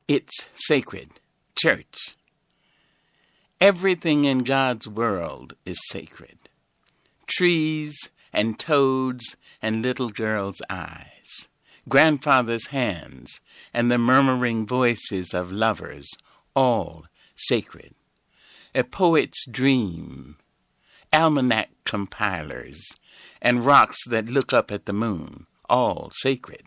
It's sacred. Church. Everything in God's world is sacred. Trees and toads and little girls' eyes, grandfather's hands and the murmuring voices of lovers, all sacred. A poet's dream, almanac compilers, and rocks that look up at the moon, all sacred.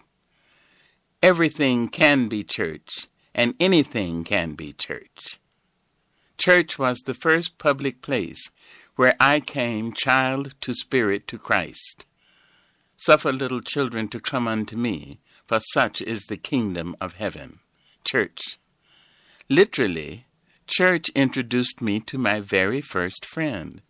Everything can be church, and anything can be church. Church was the first public place where I came child to spirit to Christ. Suffer little children to come unto me, for such is the kingdom of heaven. Church. Literally, church introduced me to my very first friend.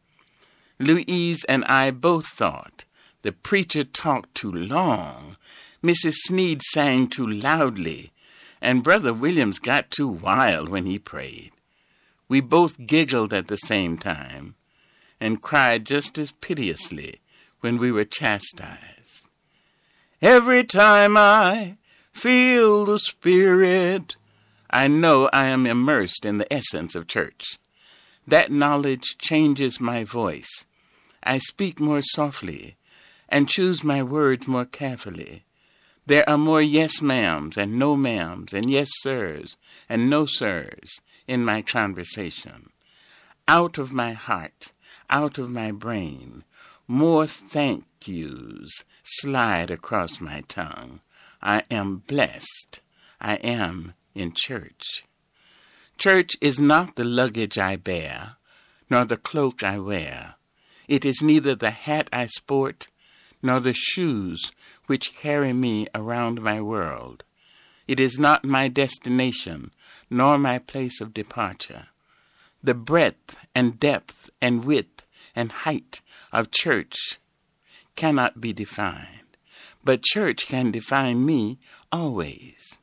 Louise and I both thought the preacher talked too long, Mrs. Sneed sang too loudly, and Brother Williams got too wild when he prayed. We both giggled at the same time and cried just as piteously when we were chastised. Every time I feel the Spirit, I know I am immersed in the essence of church. That knowledge changes my voice. I speak more softly and choose my words more carefully. There are more yes ma'ams and no ma'ams and yes sirs and no sirs in my conversation. Out of my heart, out of my brain, more thank yous slide across my tongue. I am blessed. I am in church. Church is not the luggage I bear, nor the cloak I wear. It is neither the hat I sport, nor the shoes which carry me around my world. It is not my destination, nor my place of departure. The breadth and depth and width and height of church cannot be defined, but church can define me always.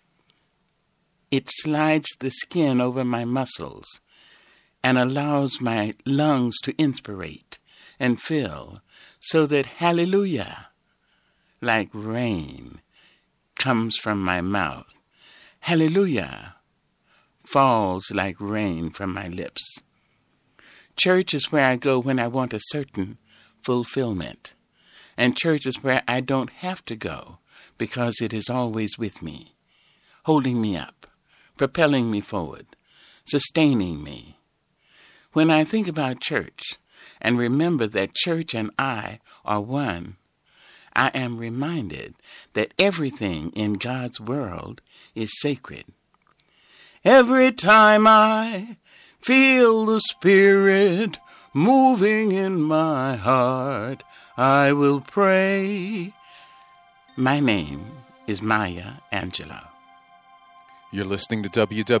It slides the skin over my muscles and allows my lungs to inspirate and fill, so that hallelujah, like rain, comes from my mouth. Hallelujah falls like rain from my lips. Church is where I go when I want a certain fulfillment, and church is where I don't have to go because it is always with me, holding me up, propelling me forward, sustaining me. When I think about church and remember that church and I are one, I am reminded that everything in God's world is sacred. Every time I feel the Spirit moving in my heart, I will pray. My name is Maya Angelou. You're listening to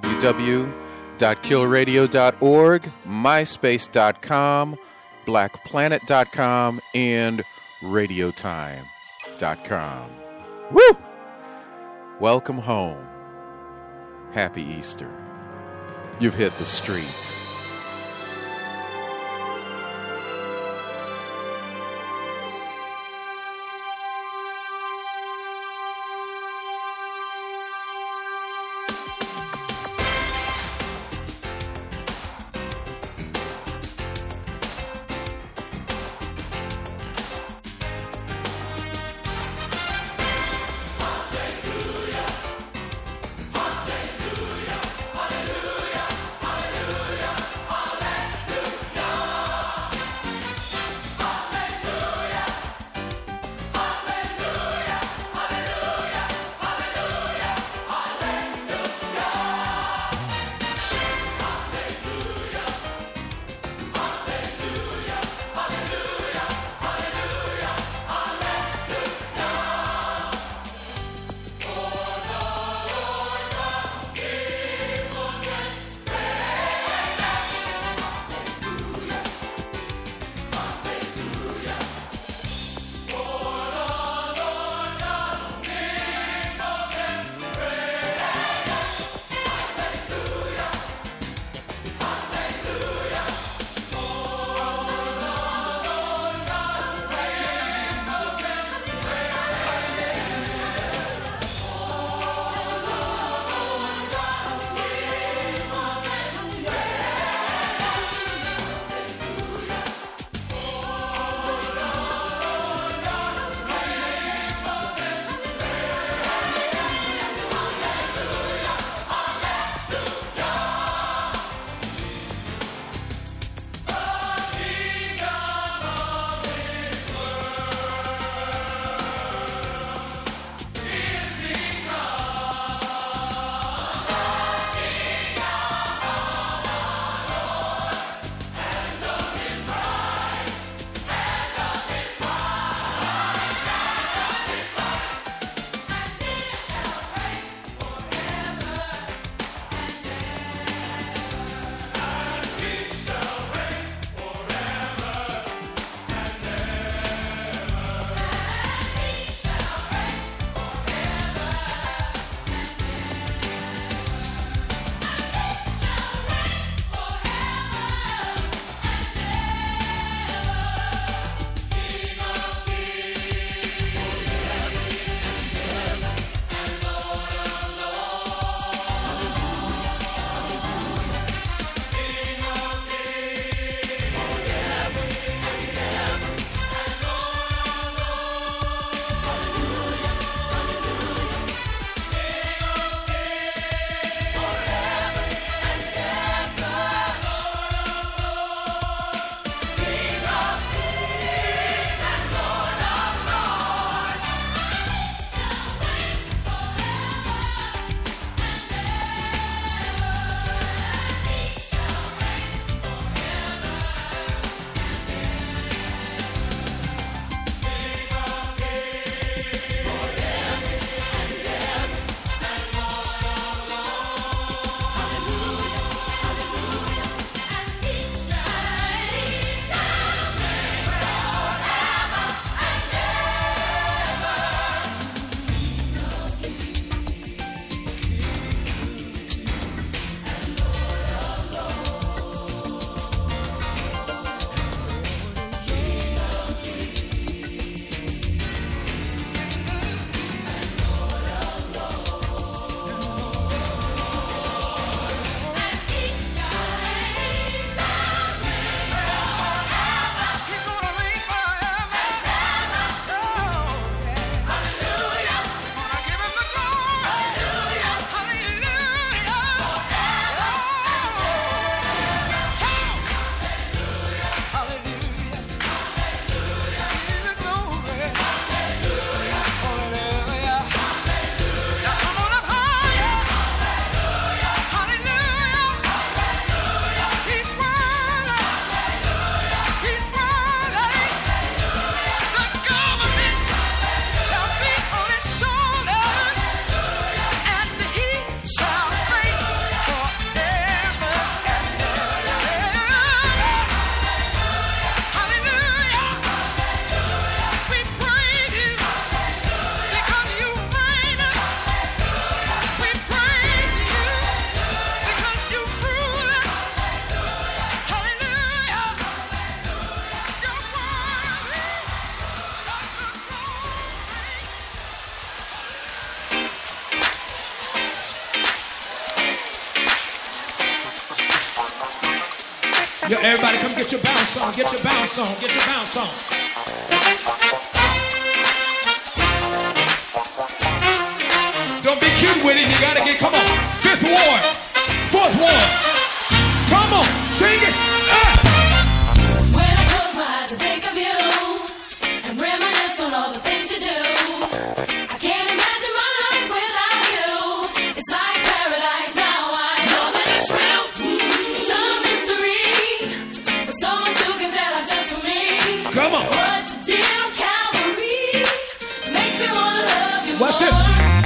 www.killradio.org, myspace.com, blackplanet.com, and radiotime.com. Woo! Welcome home. Happy Easter. You've hit the street. get your bounce on, get your bounce on, get your bounce on. Don't be cute with it, you gotta get, come on. Fifth ward, fourth ward. Come on, sing it. When I close my eyes, I think of you and reminisce on all the things you do. I can't imagine my life without you. It's like paradise now. I know that it's real. It's a mystery for someone to give that life just for me. Come on. What you did on Calvary makes me wanna love you Watch more. this.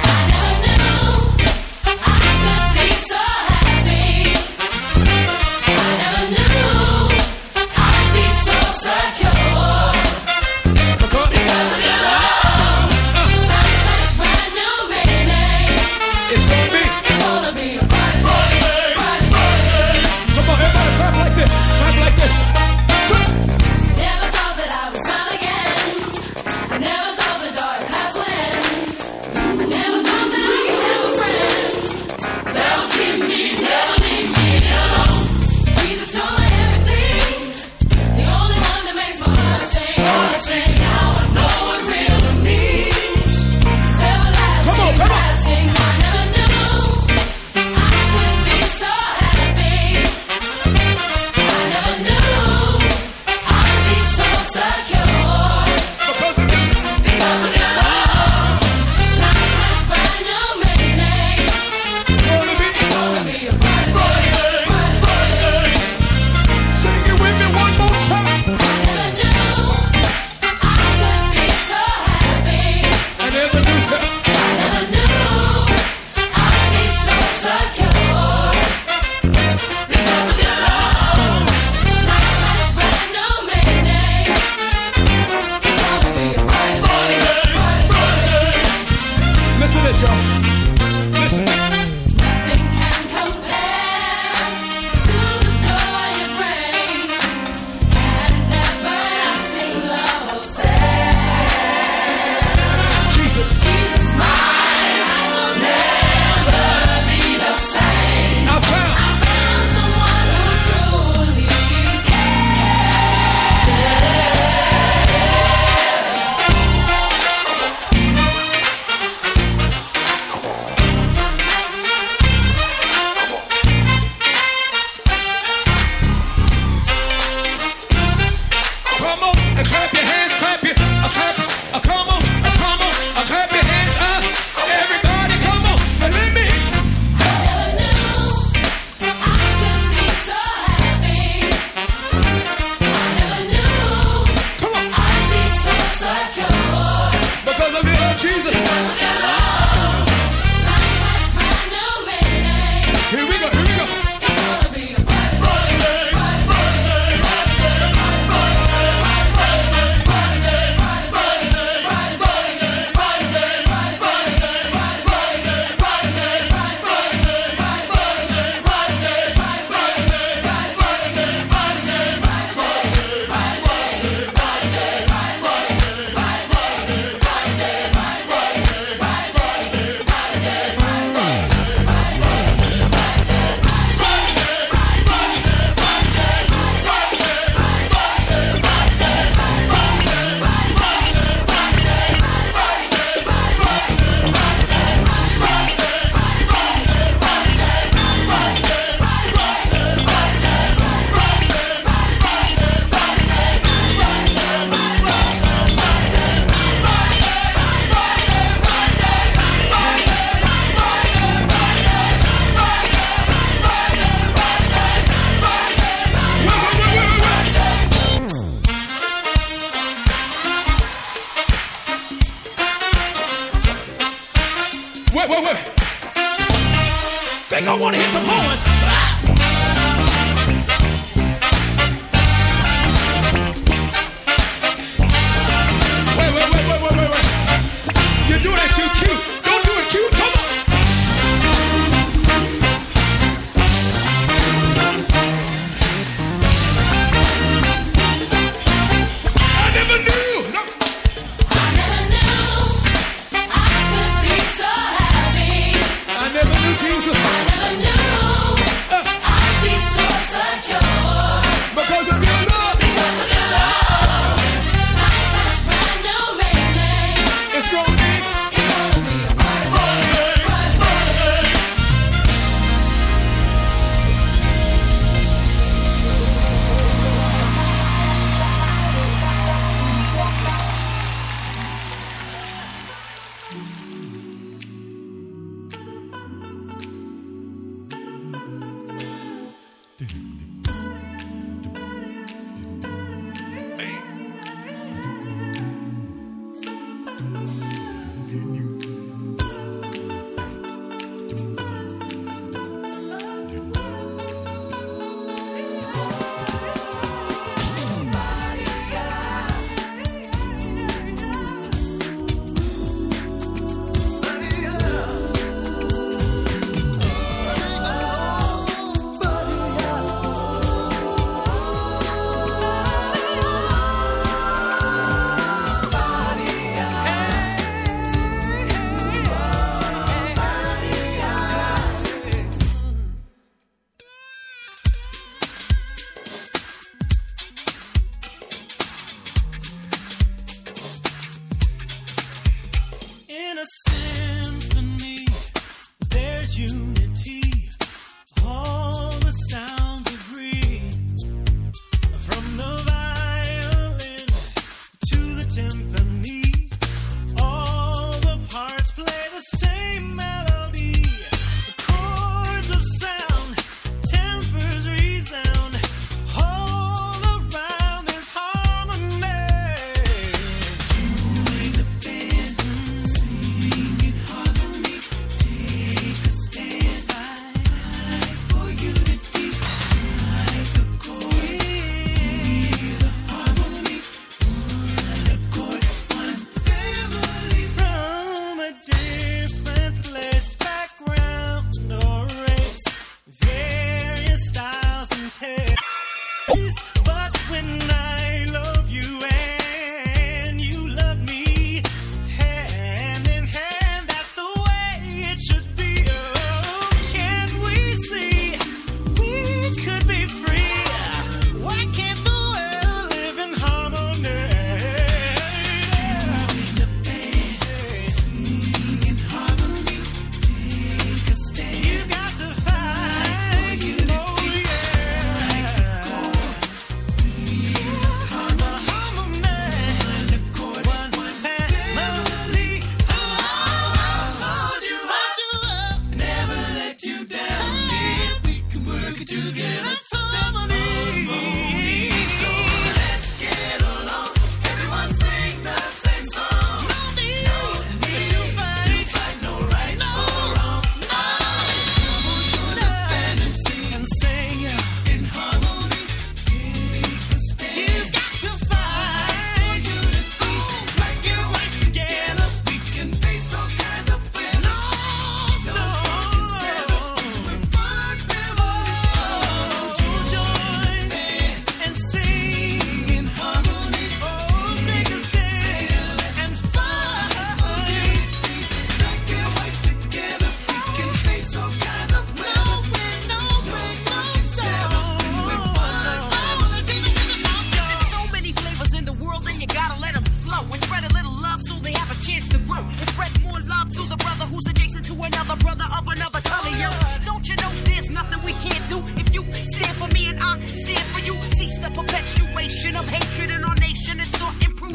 Think I want to hear some horns. Wait. You're doing it too cute. Don't do it cute. Come on. I never knew. No. I never knew I could be so happy. I never knew Jesus. I never knew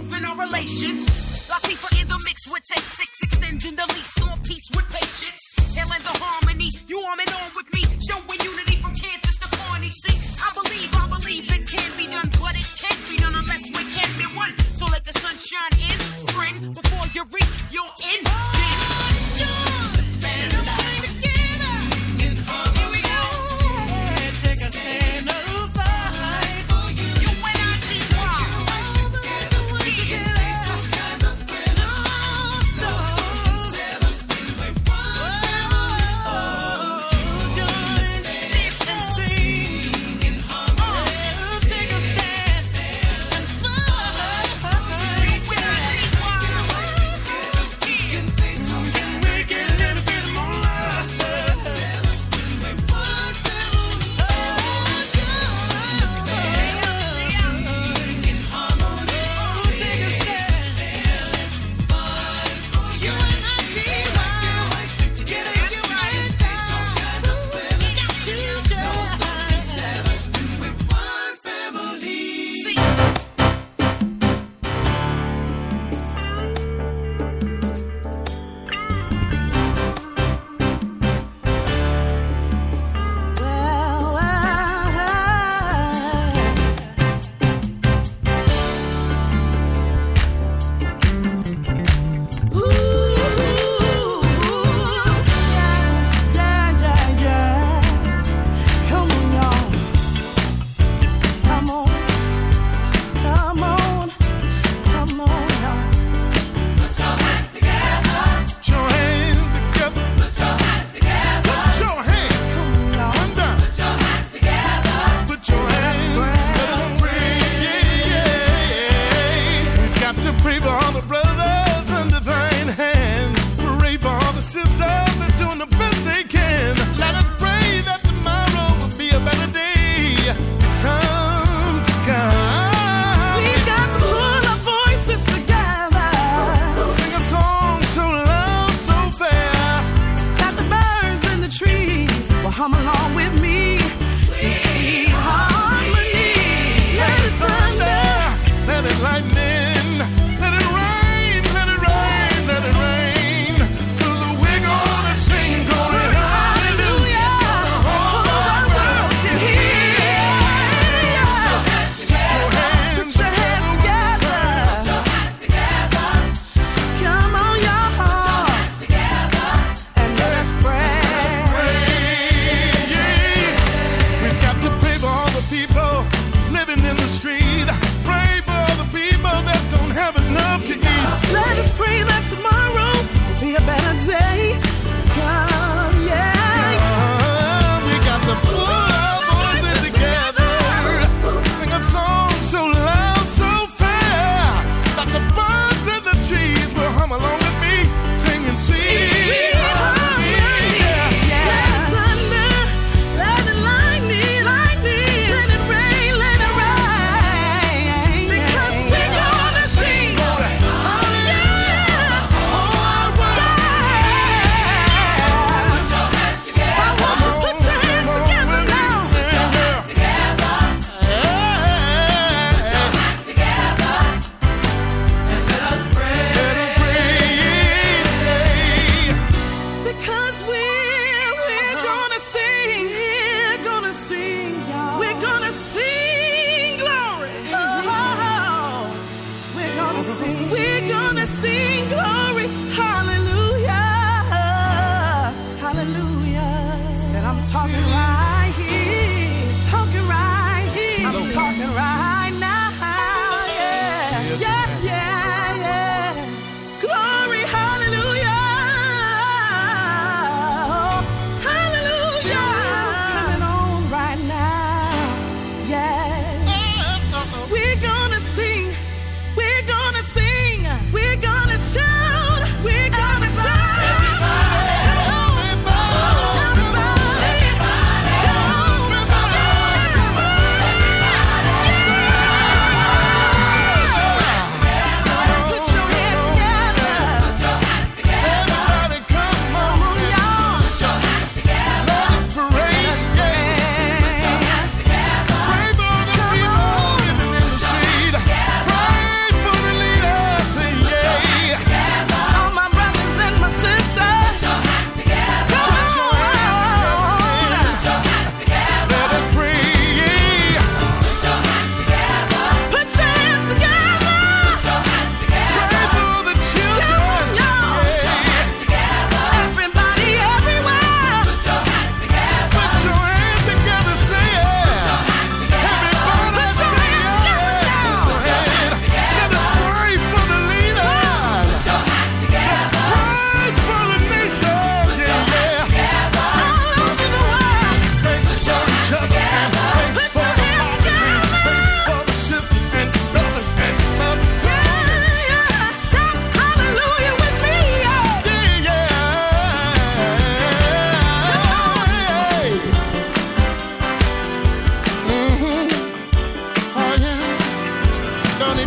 growth in our relations. Latifah in the mix with take 6, extending the lease on peace with patience. Hailing the harmony, you arm and on with me, showing unity from Kansas to Pawnee. See, I believe it can be done, but it can't be done unless we can be one. So let the sun shine in, friend, before you reach your end. Take a stand up, fight for you. You and I,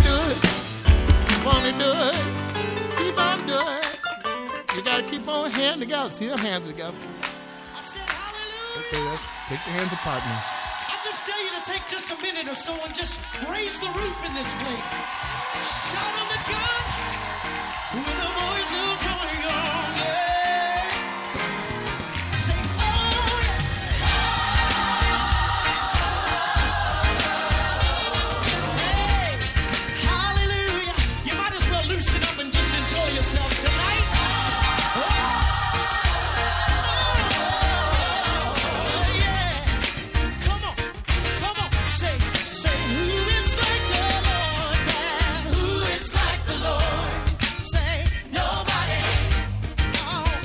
do it. Keep on to do it. Keep on to do it. You gotta keep on hand together. See them hands together. I said hallelujah. Okay, let's take the hands apart now. I just tell you to take just a minute or so and just raise the roof in this place. Shout on the gun with the voice of triumph, yeah. Say, oh yeah. Hey, hallelujah. You might as well loosen up and just enjoy yourself tonight. Who is like the Lord? Say nobody. Oh.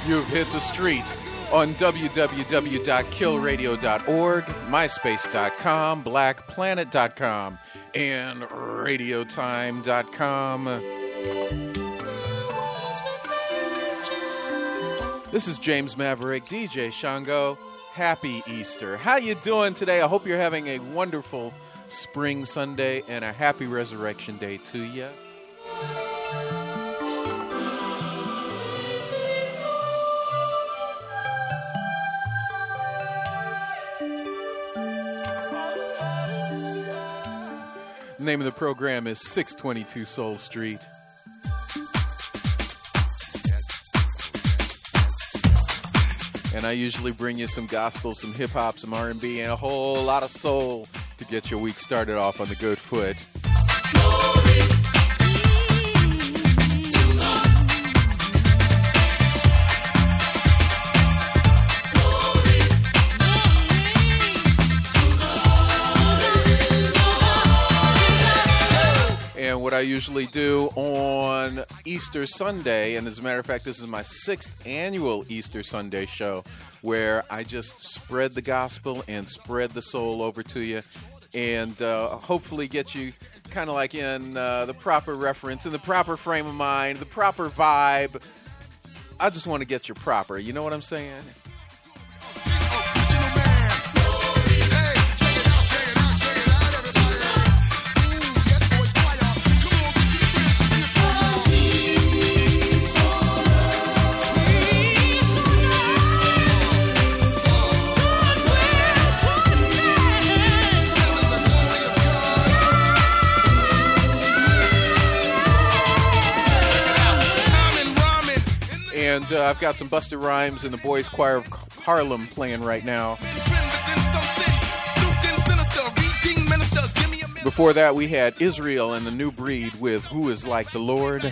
You've hit the street on www.killradio.org, myspace.com, blackplanet.com, and radiotime.com. This is James Maverick, DJ Shango. Happy Easter. How you doing today? I hope you're having a wonderful spring Sunday and a happy Resurrection Day to you. The name of the program is 622 Soul Street. And I usually bring you some gospel, some hip-hop, some R&B, and a whole lot of soul to get your week started off on the good foot. And what I usually do on Easter Sunday, and as a matter of fact, this is my 6th annual Easter Sunday show, where I just spread the gospel and spread the soul over to you, and hopefully get you kind of like in the proper reference, in the proper frame of mind, the proper vibe. I just want to get you proper, you know what I'm saying? And I've got some Busta Rhymes and the Boys Choir of Harlem playing right now. Before that, we had Israel and the New Breed with Who Is Like the Lord.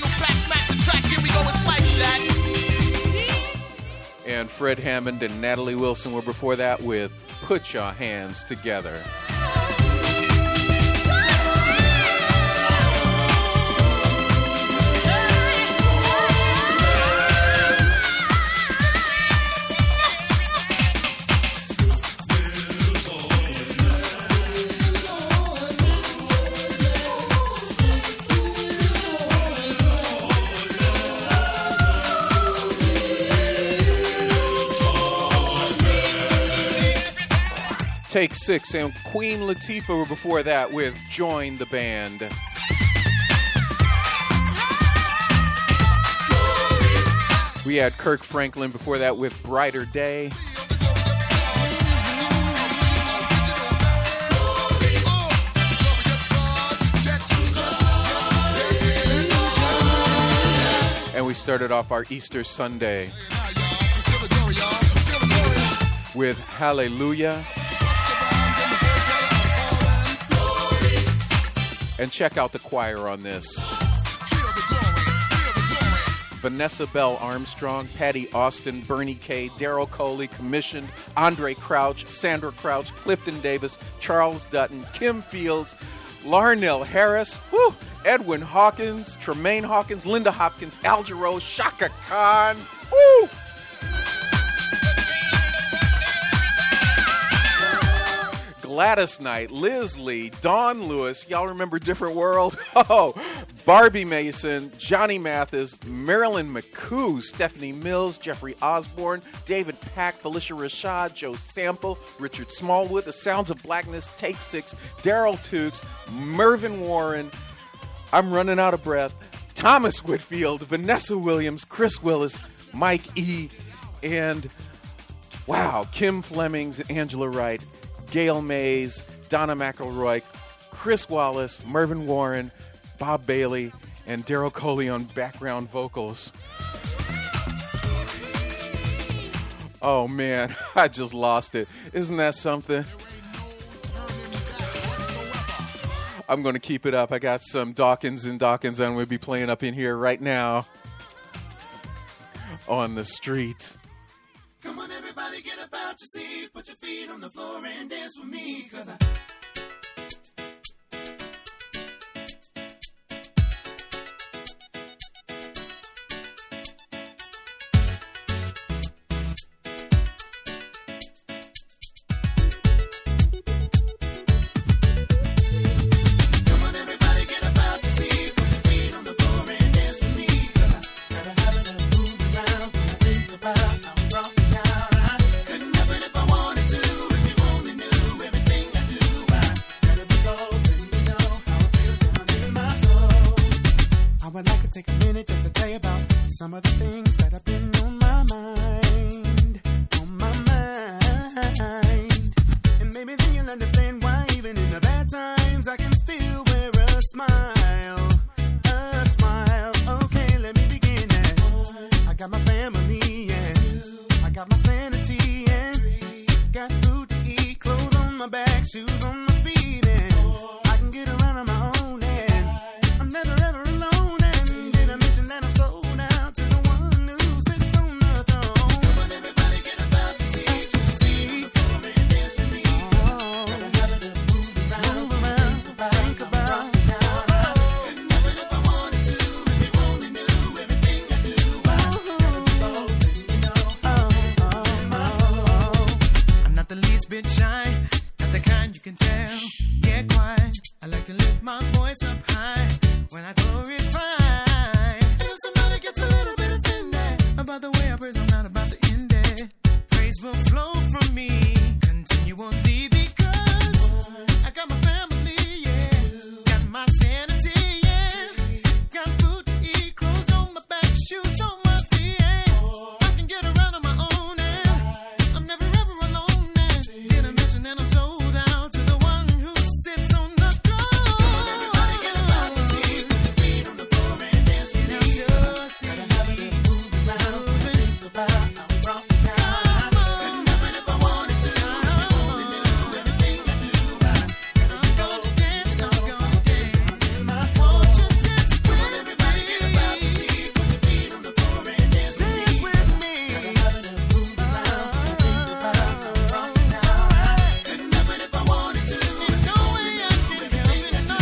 And Fred Hammond and Natalie Wilson were before that with Put Your Hands Together. Take 6 and Queen Latifah were before that with Join the Band. We had Kirk Franklin before that with Brighter Day. And we started off our Easter Sunday with Hallelujah. And check out the choir on this. Vanessa Bell Armstrong, Patty Austin, Bernie Kay, Daryl Coley, commissioned, Andre Crouch, Sandra Crouch, Clifton Davis, Charles Dutton, Kim Fields, Larnell Harris, Edwin Hawkins, Tremaine Hawkins, Linda Hopkins, Al Jarreau, Shaka Khan, Gladys Knight, Liz Lee, Dawn Lewis, y'all remember Different World? Barbie Mason, Johnny Mathis, Marilyn McCoo, Stephanie Mills, Jeffrey Osborne, David Pack, Felicia Rashad, Joe Sample, Richard Smallwood, The Sounds of Blackness, Take 6, Daryl Tukes, Mervyn Warren, I'm running out of breath, Thomas Whitfield, Vanessa Williams, Chris Willis, Mike E., and, Kim Flemings, Angela Wright, Gail Mays, Donna McElroy, Chris Wallace, Mervyn Warren, Bob Bailey, and Daryl Coley on background vocals. Oh man, I just lost it. Isn't that something? I'm going to keep it up. I got some Dawkins and Dawkins I'm going to be playing up in here right now on the street. Come on, everybody, get up out your seat. Put your feet on the floor and dance with me, 'cause some of the things that have been on my mind, and maybe then you'll understand why even in the bad times I can still wear a smile, okay, let me begin. I got my family, I got my sanity, got food to eat, clothes on my back, shoes on my feet, and I can get around on my own, and I'm never ever alone. And did I mention that I'm sold out to the one who sits on the throne? Come on, everybody, get about to see. Come and dance with me. Move around, think about. Even if I wanted to, if you only knew everything I do. I'm not the least bit shy, not the kind you can tell. Yeah, quiet. I like to lift my voice up high when I glorify. And if somebody gets a little bit offended about the way I praise, I'm not about to end it. Praise will flow from me continually because I got my family, got my sanity, got food to eat, clothes on my back, shoes on my feet. I can get around on my own, and I'm never ever alone. And did I mention that I'm sold out to the one who sits on the throne? Come on, everybody, get about to see. Put your feet on the floor and dance with me. Just see. Gotta have it move around, think about. Rock the guy. Come on. Even if I wanted to, if you only knew everything I do. I'm gonna dance, I'm gonna dance. Won't you dance with me? Come on, everybody, get about to see. Put your feet on the floor and dance with me. Dance with me. Gotta have it move around, think about. Rock the guy. Couldn't help it if I wanted to. No way I can help it, no.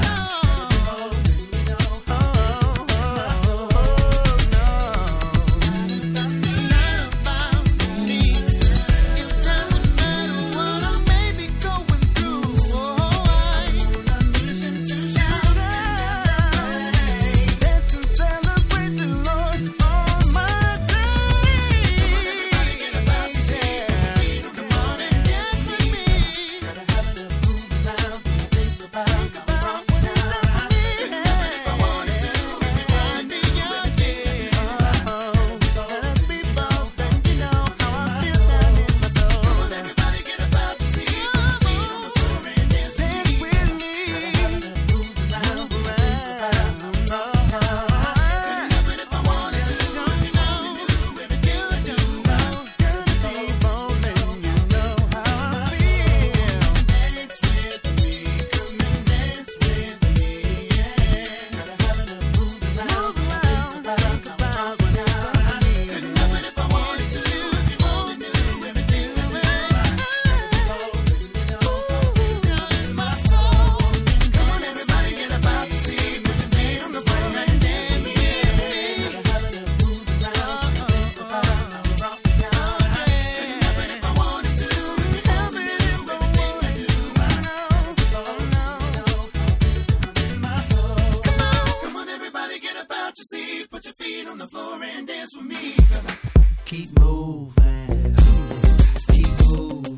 Come on, everybody, get about your seat. Put your feet on the floor and dance with me. Keep moving. Keep moving.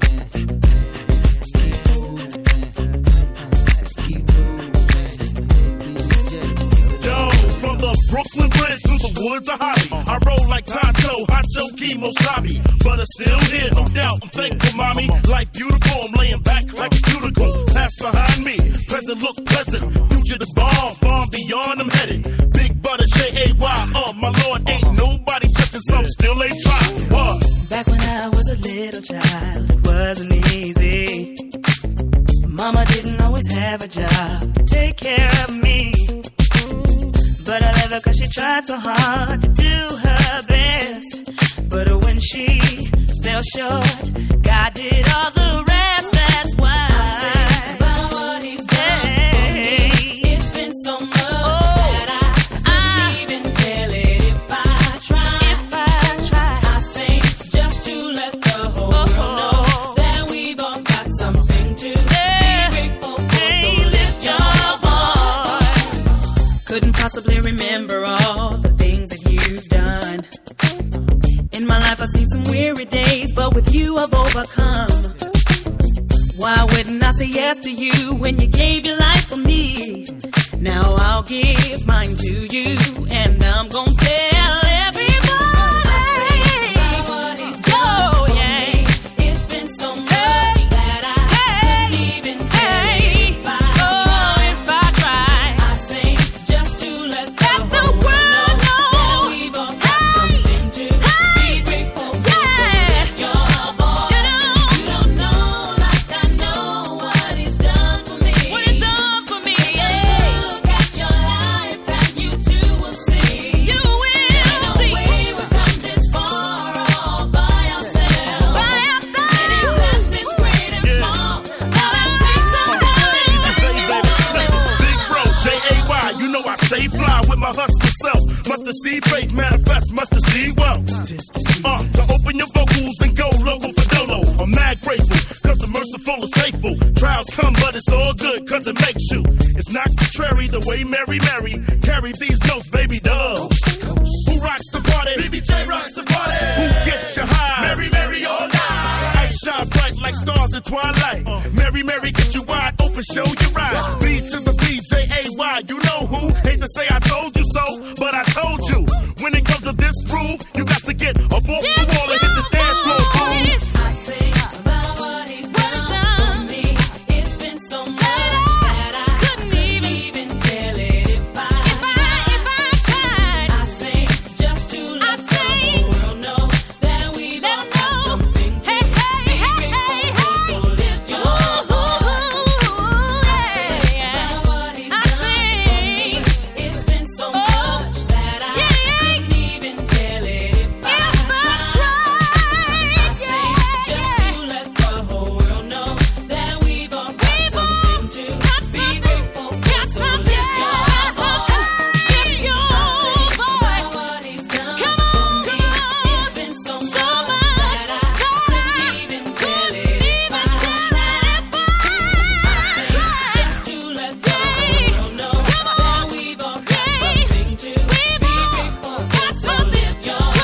Keep moving. Keep moving. Yo, from the Brooklyn Bridge to the woods of Holly, I roll like Tonto, Hacho, Kimosabi. But I'm still here, no doubt. I'm thankful, mommy. Life beautiful, I'm laying back like a cuticle. Past behind me, present look pleasant. Future the bomb, far beyond I'm headed. Big butter, J-A-Y, my lord, ain't nobody touching some, still ain't trying. What? Back when I was a little child, it wasn't easy. Mama didn't always have a job to take care of me. But I love her cause she tried so hard to do her best. But when she fell short, God did all the rest, that's why I think about what he's done for me. It's been so much that I couldn't even tell it if I tried. I sing just to let the whole world know that we've all got something to be grateful for. So lift your voice. Couldn't possibly remember all the things that you've done. In my life I've seen some weary days, but with you I've overcome. Why wouldn't I say yes to you when you gave your life for me? Now I'll give mine to you, and I'm gonna tell everybody. Oh, yeah. It's been so much that I couldn't even tell if I tried. I sing just to let the whole world know that we've all got something to be grateful for. So lift your voice. You don't know like I know what he's done for me. What he's done for me. Look at your life and you too will see. You will ain't no way we've come this far all by ourselves. Any blessings great and small. Now let's take some time. Big bro, J-A-Y, you know I stay fly with my hustler self. Must have see faith manifest, must have see wealth. To open your vocals and go local for dolo. I'm mad grateful, cause the merciful is faithful. Trials come, but it's all good, cause it makes you. It's not contrary the way Mary carry these notes, baby dubs. Who rocks the party? BBJ rocks the party. Who gets you high? Mary all night. Ice shine bright like stars at twilight. Mary, get you wide open, show your eyes. B to the B-J-A-Y, you know who? Hate to say I told you so, but I told you. When it comes to this groove, you got to get up off the wall and hit the dance floor, fool. I sing about what he's done for me. It's been so much that I couldn't even tell it if I tried. I sing just to let the whole world know that we've all got something to be grateful for. So lift your voice. I sing about what he's done for me. It's been so much that I couldn't even tell it if I tried. I sing just to let the whole world know that we've all got something to be grateful for. So lift your voice. About what he's done for me. It's been so much that I couldn't even tell it if I tried. Just to let the whole world know that we've all got something to be grateful for. So lift your voice.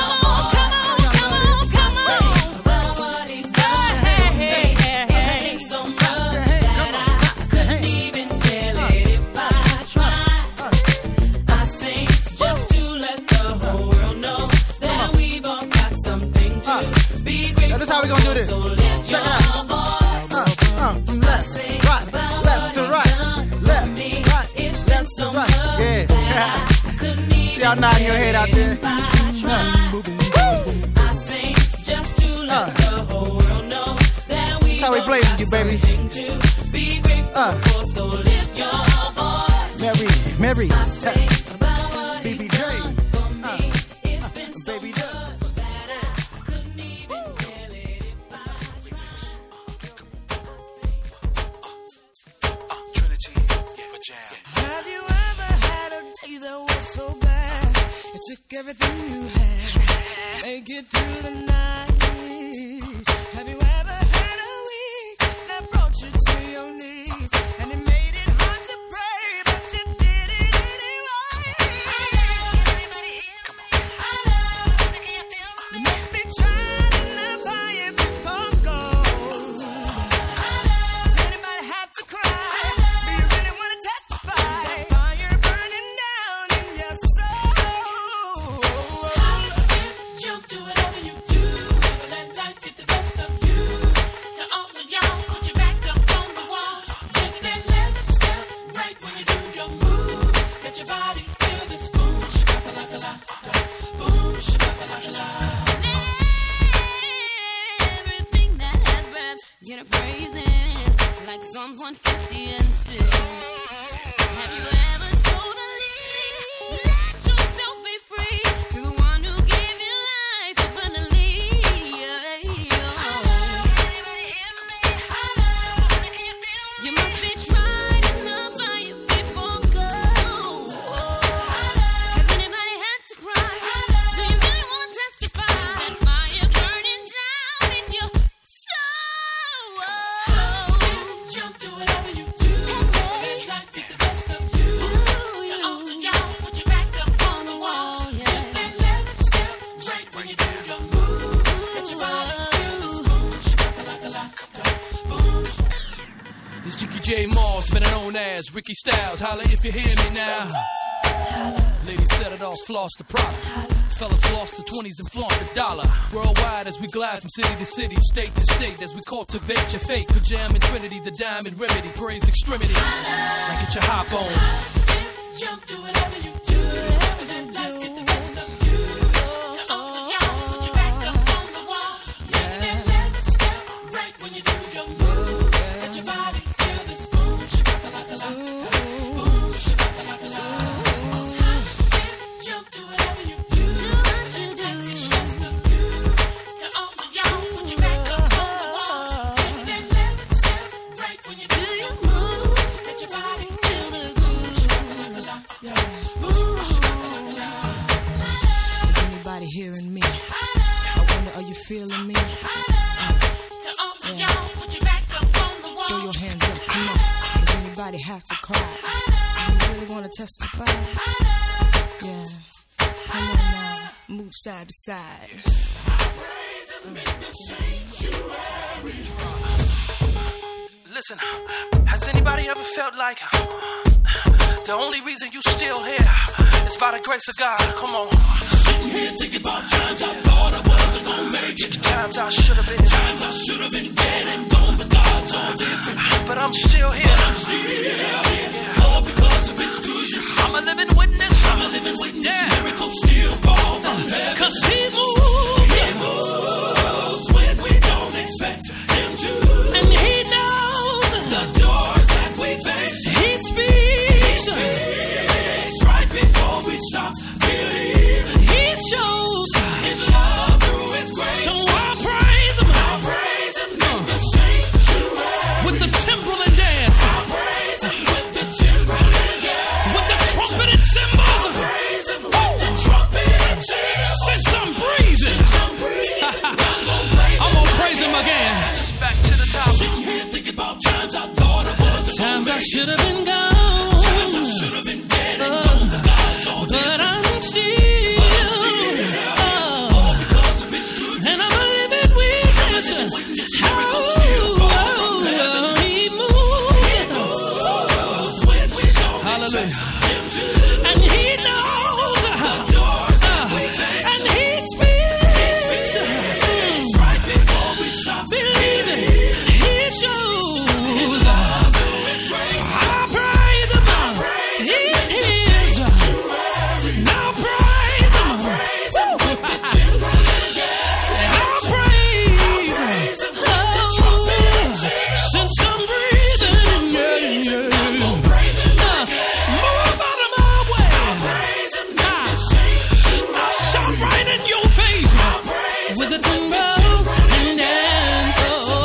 About what he's done for me. It's been so much that I couldn't even tell it if I tried. I sing just to let the whole world know that we've all got something to be grateful for. This how we gonna do this. So lift your voice. From left, right, left to right, left, right, It's been so much yeah. that I couldn't even See y'all nodding your head out there. I sing just to let the whole world know that we've how we all blazing got you, baby. something to be grateful for. So lift your voice. Mary, Sing about what he's BBJ. done for me. It's been so Baby much that I couldn't even tell it if I Have you ever had a day that was so bad? It took everything you had to make it through the night. Have you ever had a week that brought you to your knees? And it made it hard to pray, but you did it anyway. You must be trying enough higher before gold. Does anybody have to cry? Do you really want to testify? That fire burning down in your soul. Jump, do whatever you do. Never let life get the best of you. To all of y'all, put your back up on the wall. Get that left step right when you do your move. Let your body feel this boom, shaka-laka-la. Boom, shaka-laka-la. Everything that has breath, get a praise in, like Psalms 150 and 6. Have you ever totally let yourself be free to the one who gave you life abundantly? You must be tried enough by you before gold. Has anybody had to cry? Do you really want to testify? That fire burning down in your soul. Jump, do whatever you do. Let life get the best of you. It's Jiggy J Moss, better known as Ricky Styles. Holla if you hear me now. Ladies set it off, floss the product. Fellas lost the 20s and flaunt the dollar. Worldwide as we glide from city to city, state to state, as we cultivate your faith. For Jam and Trinity, the diamond remedy, praise extremity. Now get your hop on. Jump, do whatever you do. Whatever you do. Get the best of you. To open your arms, put your back up on the wall. Make that left step right when you do your move. Let your body feel this boom, shaka-laka-la. Boom, shaka-laka-la. Jump, do whatever you do. What you do. Get the best of you. To open your arms, put your back up on the wall. Make that left step right when you do your move. Let your body feel this boom, shaka-laka-la. Is anybody hearing me? I wonder, are you feeling me? Throw your hands up, come on. Does anybody have to cry? You really want to testify? Yeah. Come on now, move side to side. Listen, has anybody ever felt like the only reason you still here is by the grace of God? Come on. Sitting here thinking about times I thought I wasn't gonna make it. Times I should have been. Times I should have been dead and gone, but God's all different. But I'm still here. Yeah. All because of His goodness. I'm a living witness. Yeah. Miracles still fall from heaven. 'Cause He moves. He moves when we don't expect Him to. And He knows the doors that we face. He speaks right before we stop believing. He shows His love through His grace. So I'll praise Him. I'll praise Him in the sanctuary. With the timbrel and dance. I'll praise Him with the timbrel and dance. With the trumpet and cymbals. I'll praise Him with the trumpet and cymbals. Since I'm breathing. I'm gonna praise Him again. Back to the top. Sitting here thinking about times I thought I was. Times I should have been gone. Times I should have been dead and gone. But I'm still. All because of His goodness. And I'm a living witness. Miracles still fall from heaven. He moves when we don't expect Him to. And He knows the doors that we face. And He speaks right before we stop believing. He shows. I praise Him. He is. Now praise Him. Say I praise Him. Since I'm breathing, move out of my way. I'll shout right in your face with the timbrel and dance.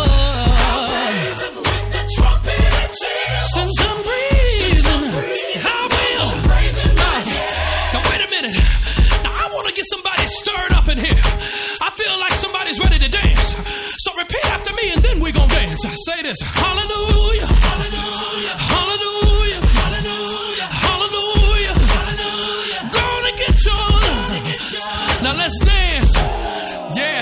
Since I'm breathing, I will. Now wait a minute. Now I want to get somebody stirred up in here. I feel like somebody's ready to dance. So repeat after me and then we're going to dance. Say this. Hallelujah. Hallelujah. Hallelujah. Hallelujah. Hallelujah. Hallelujah. Gonna get yours. Now let's dance. Yeah.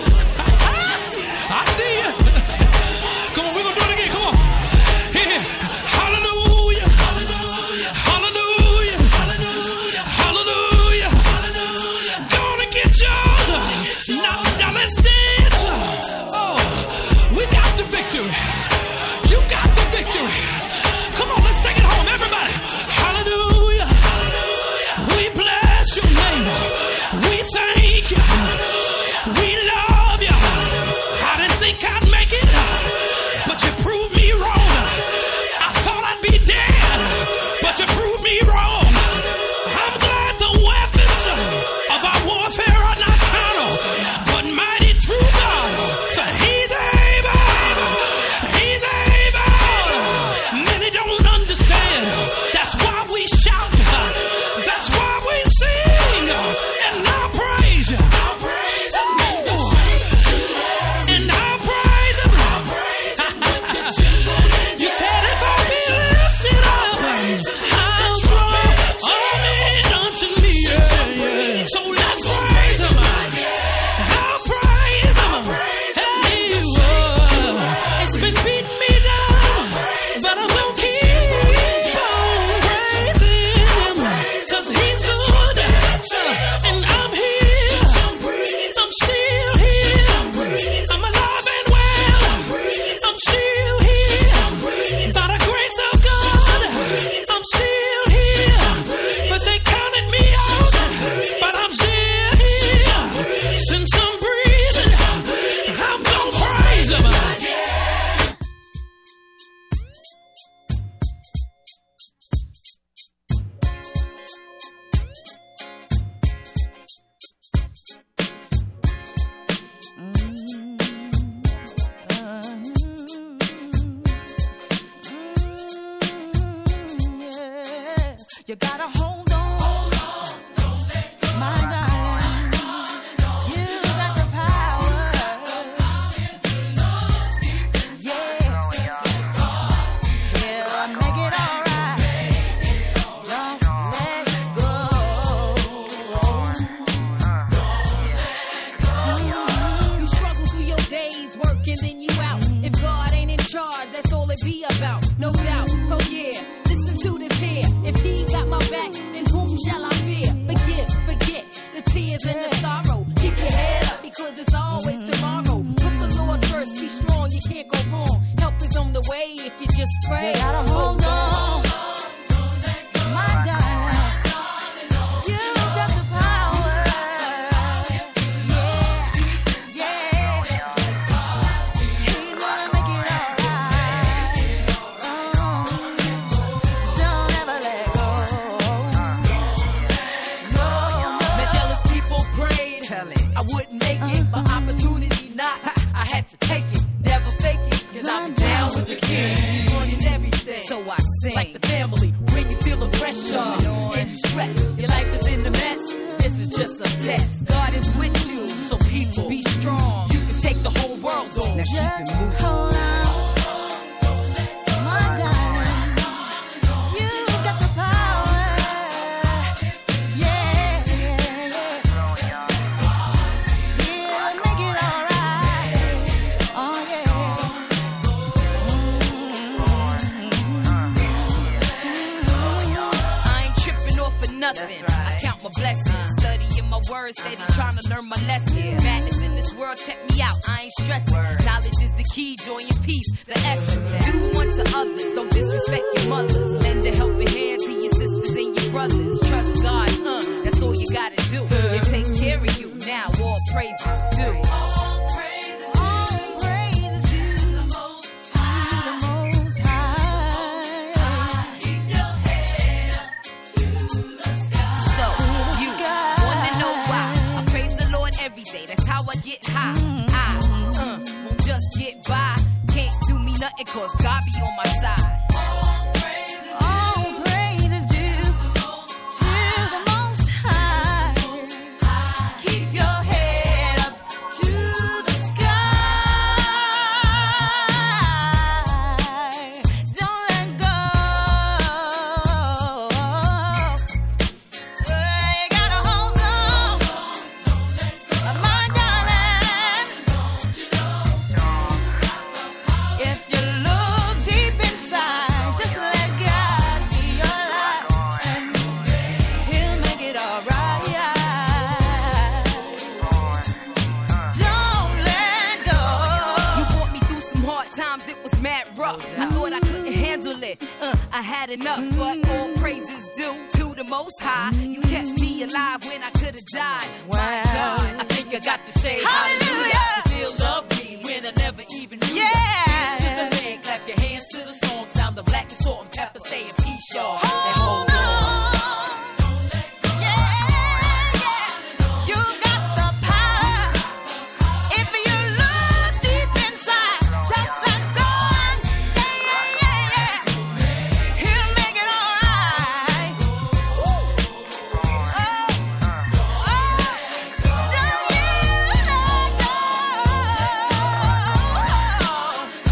I see you. Come on, we're going to do it again. Come on. Here. Hallelujah. Hallelujah. Hallelujah. Hallelujah. Hallelujah. Hallelujah. Gonna get yours. Now let's dance. Oh, we got the victory. You got the victory. Come on, let's take it home, everybody. Hallelujah. Hallelujah. We bless your name. We thank you. We love you. I didn't think I'd make it, but you proved me wrong. I thought I'd be dead, but you proved me wrong. I'm glad the weapons of our warfare are not carnal, but mighty through God. For He's able. He's able. Many don't understand. That's why we shout. That's why we sing. And I'll praise you. And I'll praise Him. You said if I be lifted up, I'll draw all men unto me. Yeah. So let's praise Him. I'll praise Him. Hey, it's been beating me down. You gotta hold on. Don't let go. My darling, you got the power. Yeah, make it alright. Don't let go. You struggle through your days, working, then you out. If God ain't in charge, that's all it be about. No doubt. Oh yeah. Listen to this here. If he got my back, then whom shall I fear? Forget the tears and the sorrow. Keep your head up because it's always tomorrow. Put the Lord first, be strong, you can't go wrong. Help is on the way if you just pray. You gotta hold on. My darling, you got the power. Yeah. He's gonna make it alright. Don't ever let go. Now jealous people prayed I wouldn't make it, but opportunity knocked. I had to take it, never fake it, cause I'm down with the king. Wanting everything, So I sing. like the family. When you feel the pressure and you stress, your life is in the mess. This is just a test. God is with you, So people, be strong. you can take the whole world on. Now keep it Just moving. hold on. My darling, you got the power. Yeah. Make it alright. Oh yeah. I ain't tripping off for nothing. I count my blessings, studying my words, steady trying to learn my lesson. Madness in this world, check me out. I ain't stressing. Knowledge is the key, joy and peace, the essence. Do unto others, don't disrespect your mothers. Lend a helping hand to your sisters and your brothers. Trust God, that's all you gotta do. And take care of you. Now all praises due. All praises due to the Most High. Keep your head up to the sky. So, you wanna know why? I praise the Lord every day, that's how I get high. I won't just get by, can't do me nothing cause God be on my side. All praises due to the Most High. Keep your head up to the sky. Don't let go. You gotta hold on. My darling. If you look deep inside, just let God be your light, and He'll make it alright. Don't let go. You brought me through some hard times, it was mad rough. I thought I couldn't handle it, I had enough. But all praises due to the Most High. You kept me alive when I could've died. My God, I think I got to say Hallelujah. You still love me when I never even knew Yeah. you. To the man, clap your hands to the song. Sound the black and salt and pepper saying peace, y'all. And hold on. You got the power. If you look deep inside, just let go. Yeah. He'll make it alright. Don't you let go.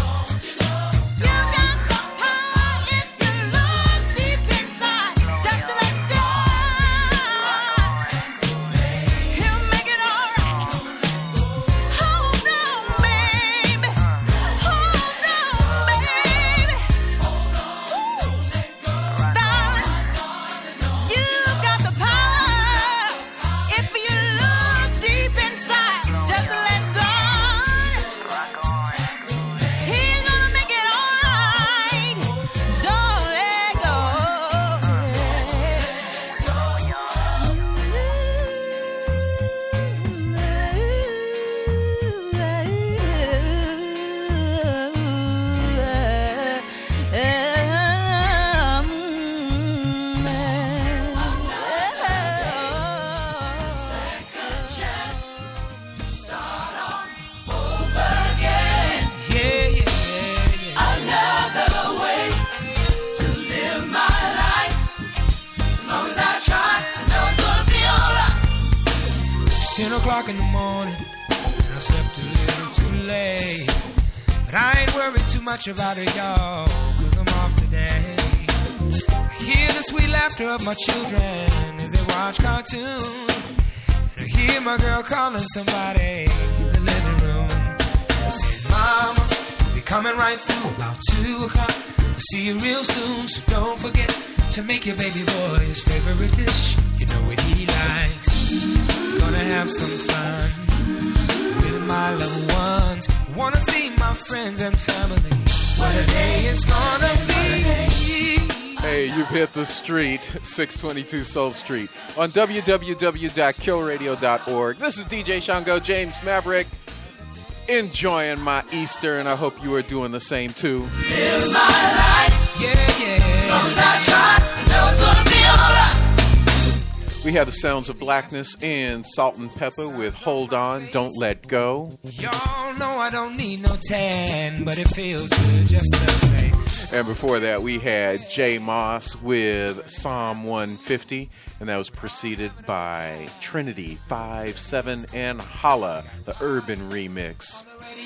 o'clock in the morning, and I slept a little too late. But I ain't worried too much about it, y'all, 'cause I'm off today. I hear the sweet laughter of my children as they watch cartoons. And I hear my girl calling somebody in the living room. I said, Mama, I'll be coming right through about 2 o'clock. I'll see you real soon, so don't forget to make your baby boy his favorite dish. You know what he likes. Gonna have some fun with my loved ones. Wanna see my friends and family. What a day it's gonna be. Hey, you've hit the street, 622 Soul Street, on www.killradio.org. This is DJ Shango, James Maverick, enjoying my Easter, and I hope you are doing the same too. Live my life. Yeah, yeah. As long as I try, I know it's gonna be alright. We have the Sounds of Blackness and Salt and Pepper with Hold On, Don't Let Go. Y'all know I don't need no tan, but it feels good just the same. And before that, we had Jay Moss with Psalm 150, and that was preceded by Trinity 5-7 and Holla, the urban remix.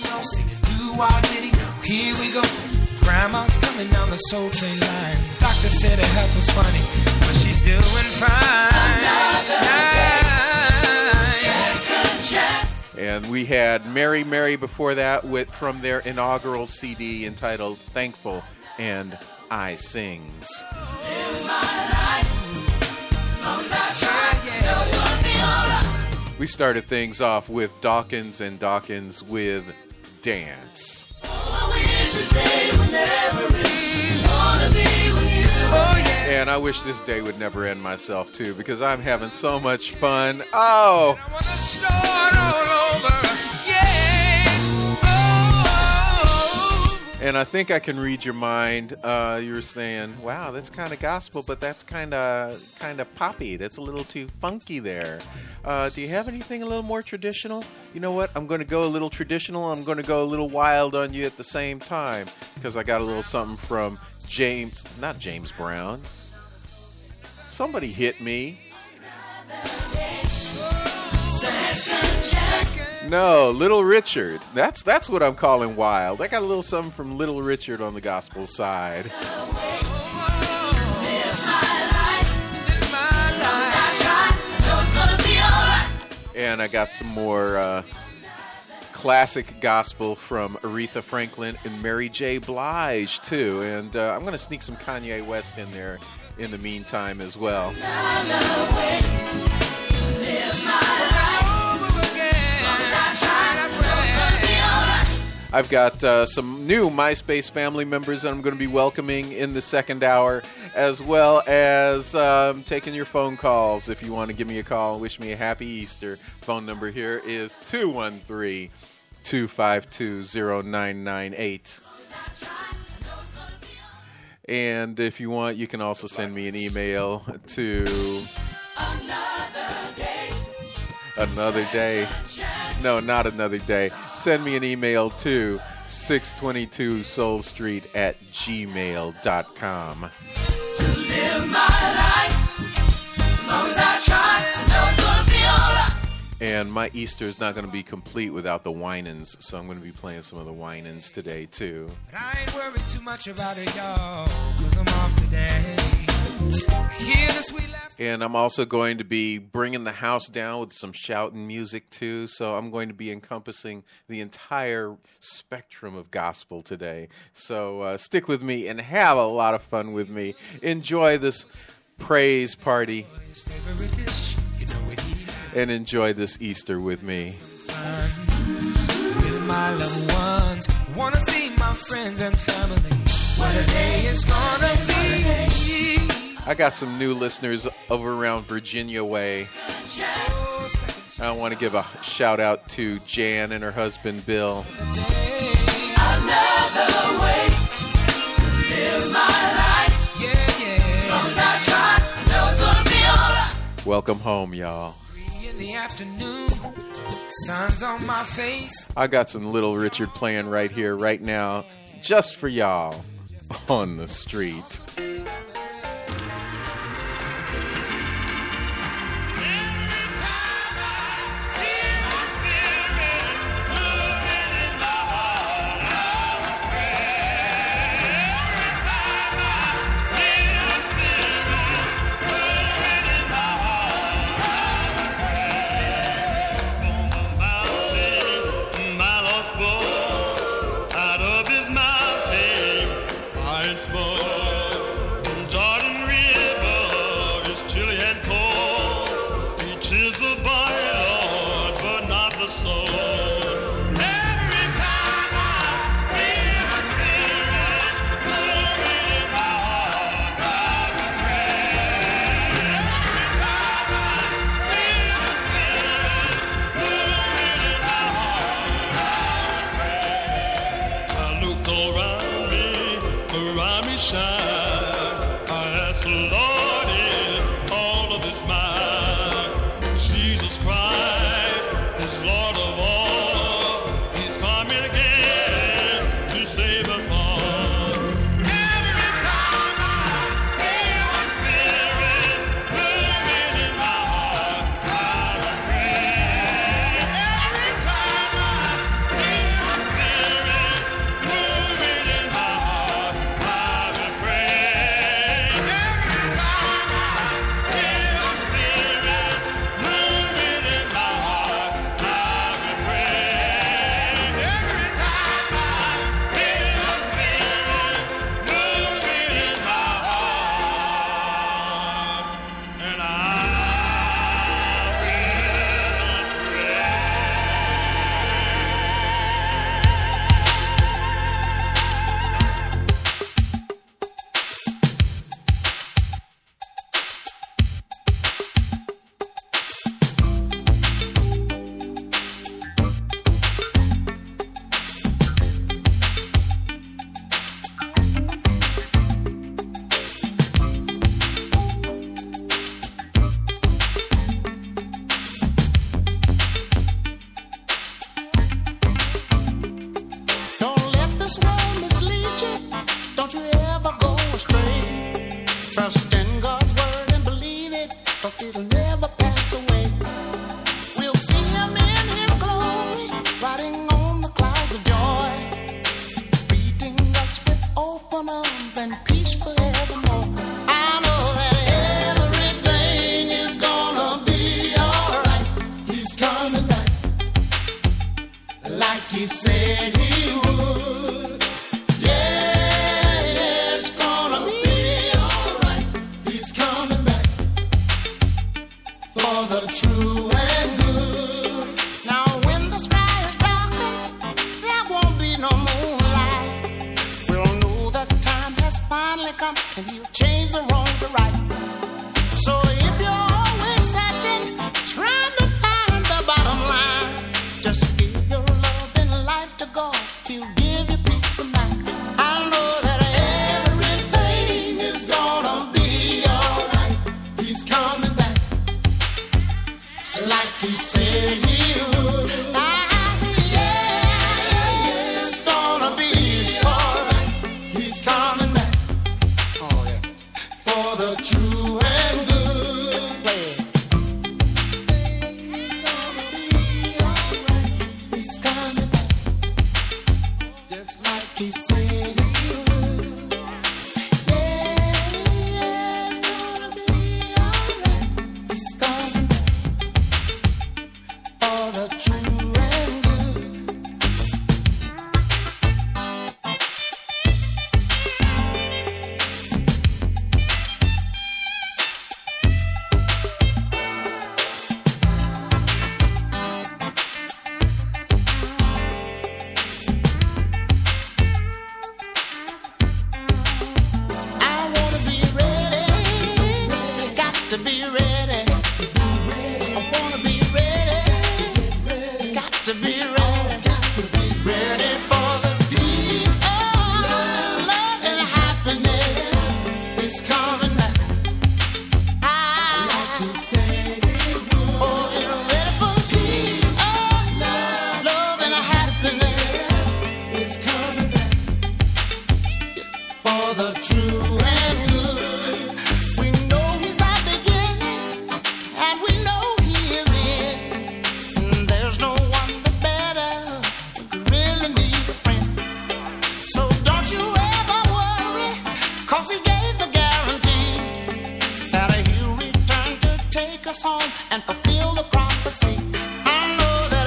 Here we go. Grandma's coming down the Soul Train line. Doctor said her health was funny, but she's doing fine. And we had Mary Mary before that from their inaugural CD entitled Thankful and I Sings. We started things off with Dawkins and Dawkins with Dance. And I wish this day would never end myself too, because I'm having so much fun. Oh! And I think I can read your mind. You were saying, "Wow, that's kind of gospel, but that's kind of poppy. That's a little too funky there." Do you have anything a little more traditional? You know what? I'm going to go a little traditional. I'm going to go a little wild on you at the same time, because I got a little something from not James Brown. Somebody hit me. No, Little Richard. That's what I'm calling wild. I got a little something from Little Richard on the gospel side. And I got some more classic gospel from Aretha Franklin and Mary J. Blige, too. And I'm going to sneak some Kanye West in there in the meantime as well. I've got some new MySpace family members that I'm going to be welcoming in the second hour, as well as taking your phone calls. If you want to give me a call and wish me a happy Easter, phone number here is 213-252-0998. And if you want, you can also send me an email to Another Day. No, not Another Day. Send me an email to 622soulstreet@gmail.com. Live my life. As long as I try, I know it's gonna be alright. And my Easter is not going to be complete without the Winans, so I'm going to be playing some of the Winans today, too. But I ain't worried too much about it, y'all, 'cause I'm off today. Hear the sweet laughter. And I'm also going to be bringing the house down with some shouting music, too. So I'm going to be encompassing the entire spectrum of gospel today. So stick with me and have a lot of fun with me. Enjoy this praise party. And enjoy this Easter with me. With my loved ones, wanna see my friends and family. What a day it's gonna be. I got some new listeners over around Virginia way. I want to give a shout out to Jan and her husband Bill. Another way to live my life. As long as I try, I know it's gonna be alright. Welcome home, y'all. In the afternoon, sun's on my face. I got some Little Richard playing right here, right now, just for y'all on the street. whisper. Jordan River is chilly and cold. Beach is the body, Lord, but not the soul. Every time I feel the Spirit moving in my heart, I will pray. Every time I feel the Spirit moving in my heart, I will pray. I looked around me shine. I asked the Lord, is all of this mine? Jesus Christ is Lord of all. He's coming again to save us all. Every time I feel the Spirit moving in my heart, I will pray. Every time I feel the Spirit moving in my heart, I will pray. Every time I feel the Spirit moving in my heart, I will pray. Every time I feel the Spirit moving in my heart, and I Don't let this world mislead you. Don't you ever go astray. Trust in God's word and believe it, 'cause it'll never pass away. We'll see him in his glory, riding on the clouds of joy, greeting us with open arms and peace forevermore. I know that everything is gonna be alright. He's coming back like he said he would. Yeah, it's gonna be alright. He's coming back for the true and good. Now when the sky is darkened, there won't be no moonlight. We'll know that time has finally come, and he'll change the wrong to right. So if you're always searching, trying to find the bottom line, just give your love and life to God. He'll give you peace of mind. I know that everything is gonna be alright. He's coming back like he said he would. I say, yeah, it's gonna be alright. He's coming back for the true and good. Play it. He's coming back just like he said he would. Yeah, it's gonna be alright. He's coming back for the true and good. I wanna be ready, got to be ready. I wanna be ready, got to be ready. Ready for the peace, love and happiness is coming back. Like he said it would. Oh, you're ready for the peace, love and happiness is coming back for the true and good. We know he's the beginning, and we know he is it. And there's no one that's better. We really need a friend. So don't you ever worry, 'cause he gave the guarantee that he'll return to take us home and fulfill the prophecy. I know that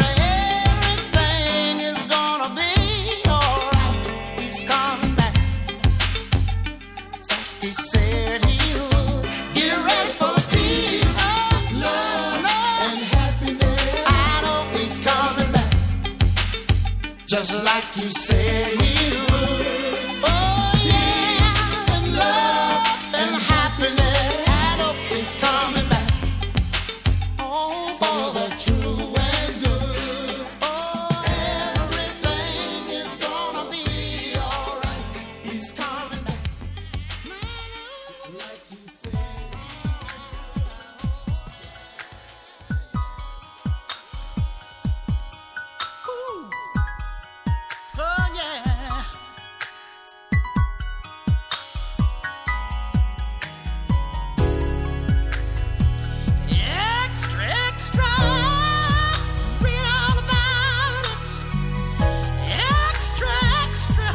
everything is gonna be alright. He's coming back He said he would. Get ready for the peace, love, and happiness. I know he's coming back, just like you said he would. Oh yeah, and love and happiness. I know he's coming back. Oh, for the true and good. Oh, everything is gonna be alright. He's coming back. Like you said. Oh yeah. Extra, extra. Read all about it. Extra, extra.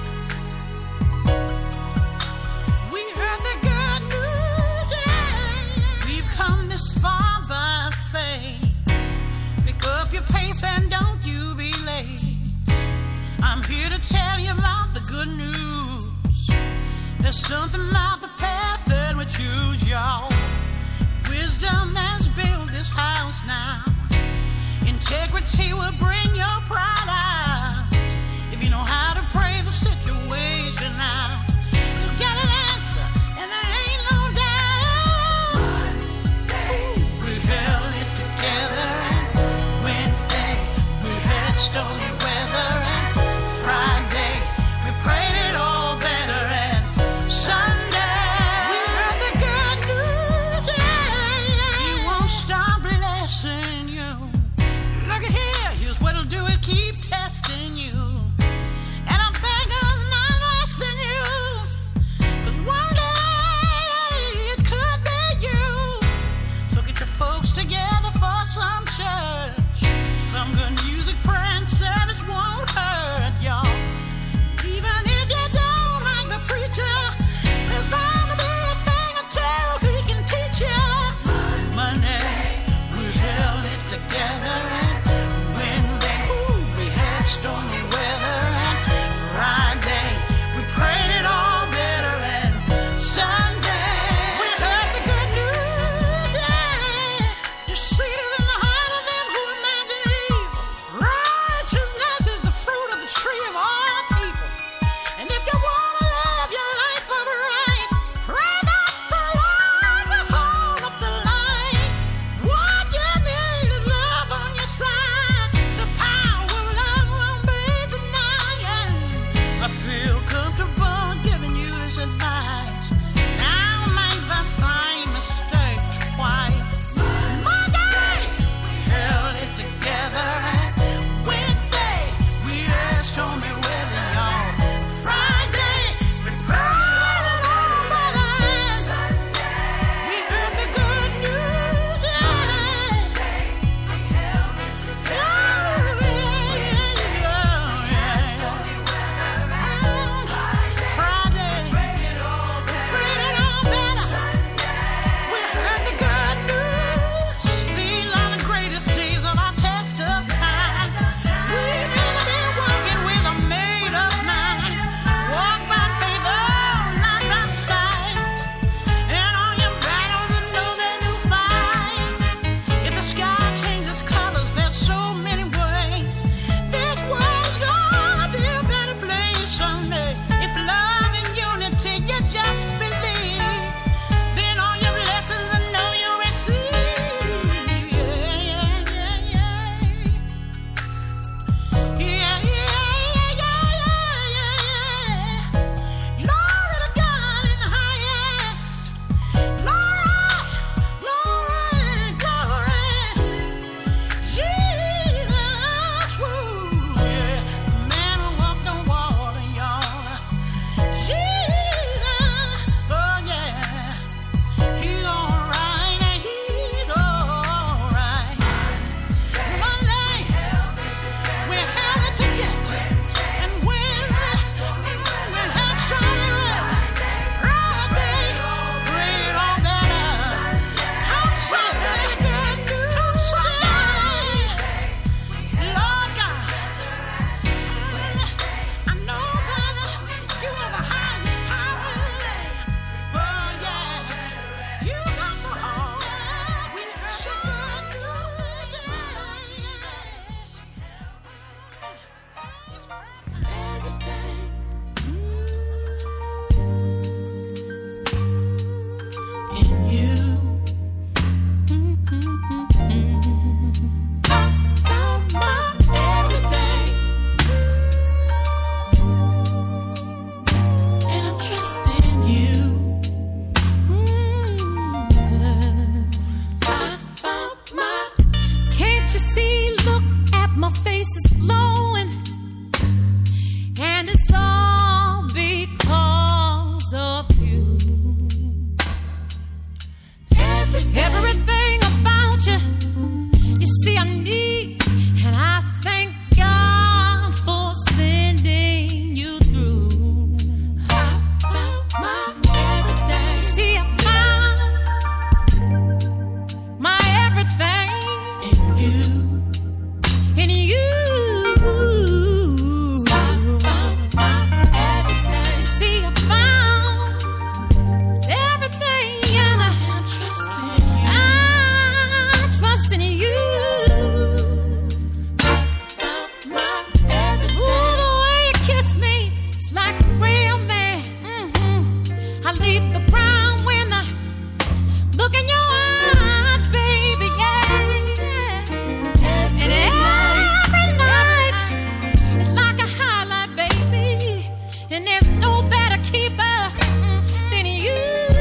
We heard the good news, yeah. We've come this far by faith. Pick up your pace and don't you be late. I'm here to tell you about the good news. There's something about the path that we choose, y'all. Wisdom has built this house now. Integrity will bring your pride out. If you know how to pray the situation out, you'll get an answer, and there ain't no doubt. We held it together, and Wednesday we had stormy weather, and Friday we prayed it all better, and Sunday we heard the good news. Yeah. He won't stop blessing you. Look at here, here's what'll do it, keep testing you. And I beg us not less than you. I leave the ground when I look in your eyes, baby, yeah. And every night, it's like a highlight, baby. And there's no better keeper than you.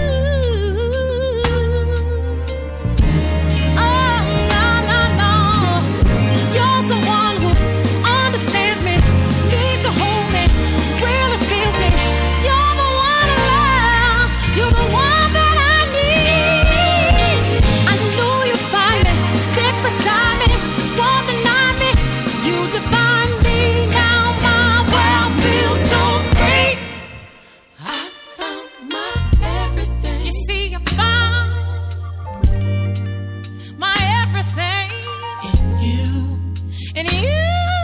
Oh, no, no, no. You're someone who understands me, needs to hold me, really feels me. You're the one I love. You're the one that I need. I know you find me, stick beside me, won't deny me. You define me. Now my world feels so free. I found my everything. You see, I found my everything in you. In you.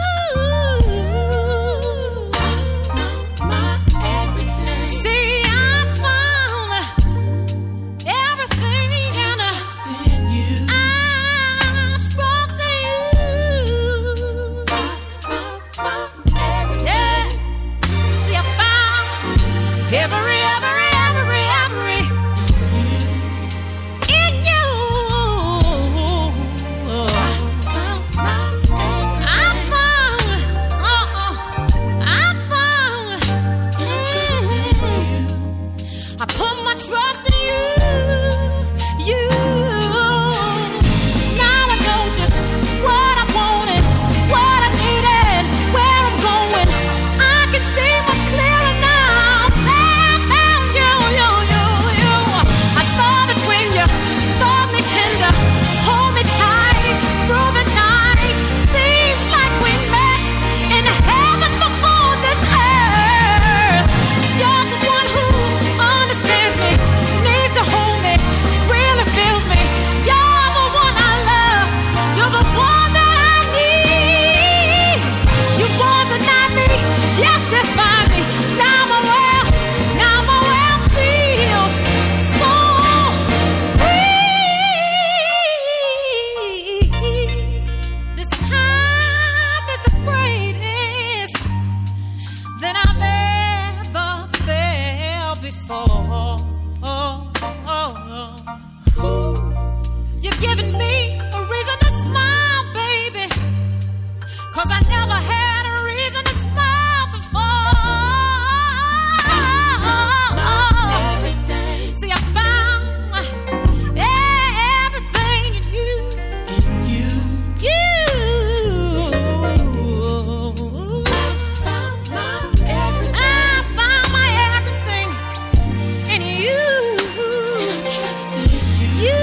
I found my everything. See, I found everything and I trust in you. I trust in you. I found my everything. See, I found every in you. I put my trust in you, you. Now I know just what I wanted, what I needed, where I'm going. I can see much clearer now. I found you, you, you, you. I love it when you love me tender, hold me tight through the night. Seems like we met in heaven before this earth. You're the one who understands me, needs to hold me, really feels me. You're the one I love. You're the one that I need. You won't deny me, justify me. Now my world feels so free. This time is the greatest that I've ever felt before. You're giving me a reason to smile, baby, 'cause I never had a reason to smile before. See, I found everything in you. You. I found my everything in you. You.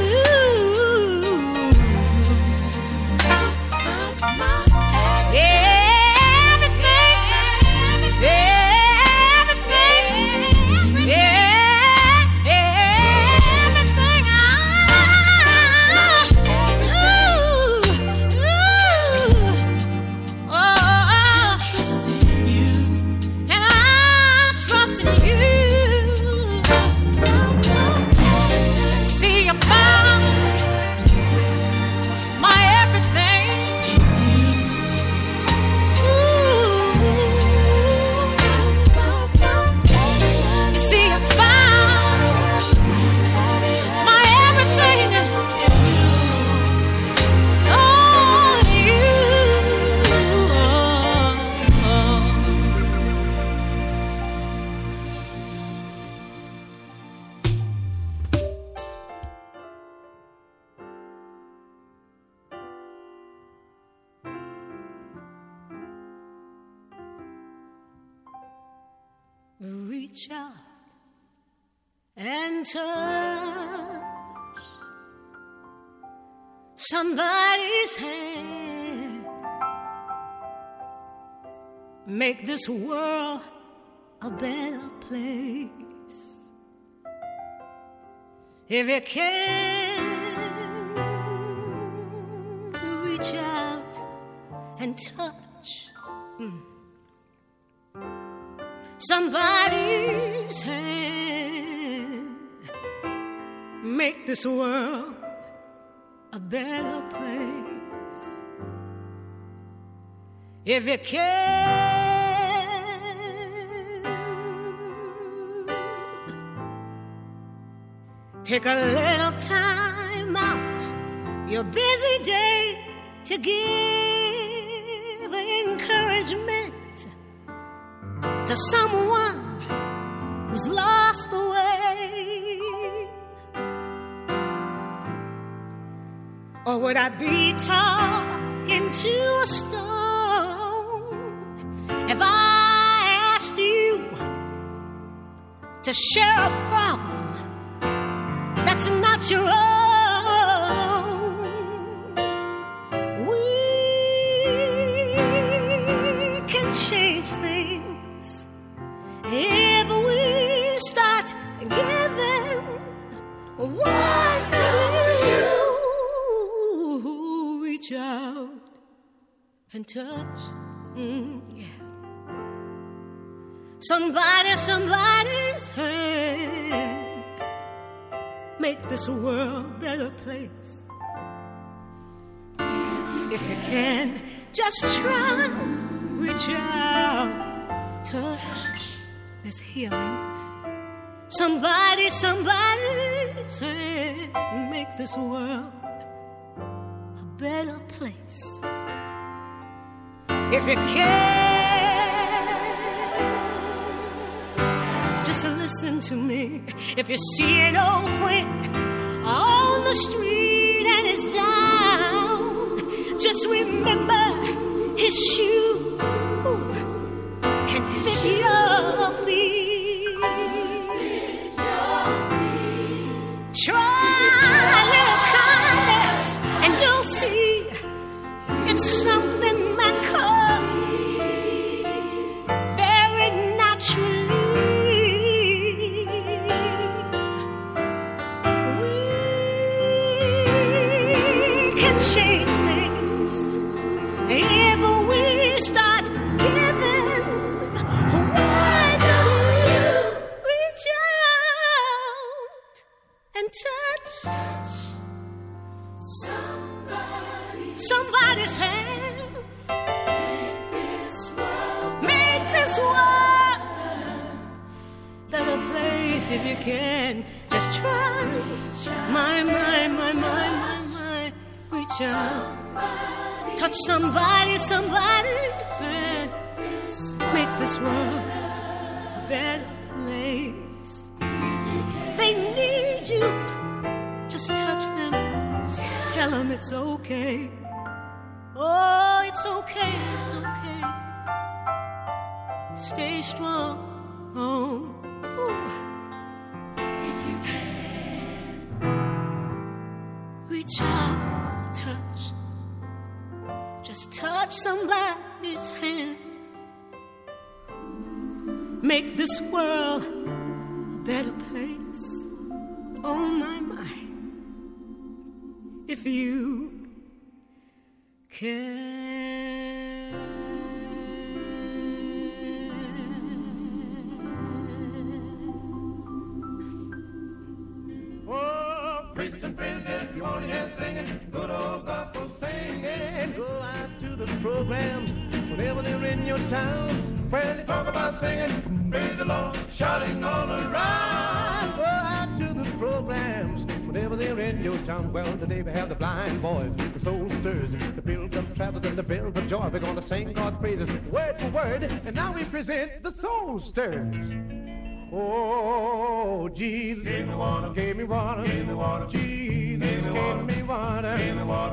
Reach out and touch somebody's hand. Make this world a better place. If you can, reach out and touch somebody's hand. Make this world a better place. If you can, Take a little time out your busy day to give encouragement to someone who's lost the way. Or would I be talking to a stone if I asked you to share a problem that's not your own? We can change things if we start giving. Why do you reach out and touch? Yeah. Somebody's hand. Make this world a better place. If you can, just try, reach out, touch. There's healing. Somebody's hand. Make this world a better place. If you can, just listen to me. If you see an old friend on the street and he's down, just remember his shoes can fit your feet. Try a little kindness and you'll see it's something that comes very naturally. We can change things if we start giving. Why don't you reach out and touch somebody's hand? Make this world better place if you can. Just try. My. Reach out. Touch somebody's hand. Make this world a better place. They need you. Just touch them. Tell them it's okay. Oh, it's okay, it's okay. Stay strong. Oh, if you can, reach out, touch. Just touch somebody's hand. Make this world a better place. Oh, my. If you can. Oh, Christian friends, if you want to hear singing, good old gospel singing, go out to the programs whenever they're in your town, where they talk about singing, praise the Lord, shouting all around. Go out to the programs whenever they're in your town. Well, today we have the blind boys, the soul stirs, the pilgrim travelers, and the bell for joy. We're gonna sing God's praises word for word, and now we present the soul stirs. Oh, Jesus, give me water, give me water, give me water. Jesus, give me water, give me water, give me water,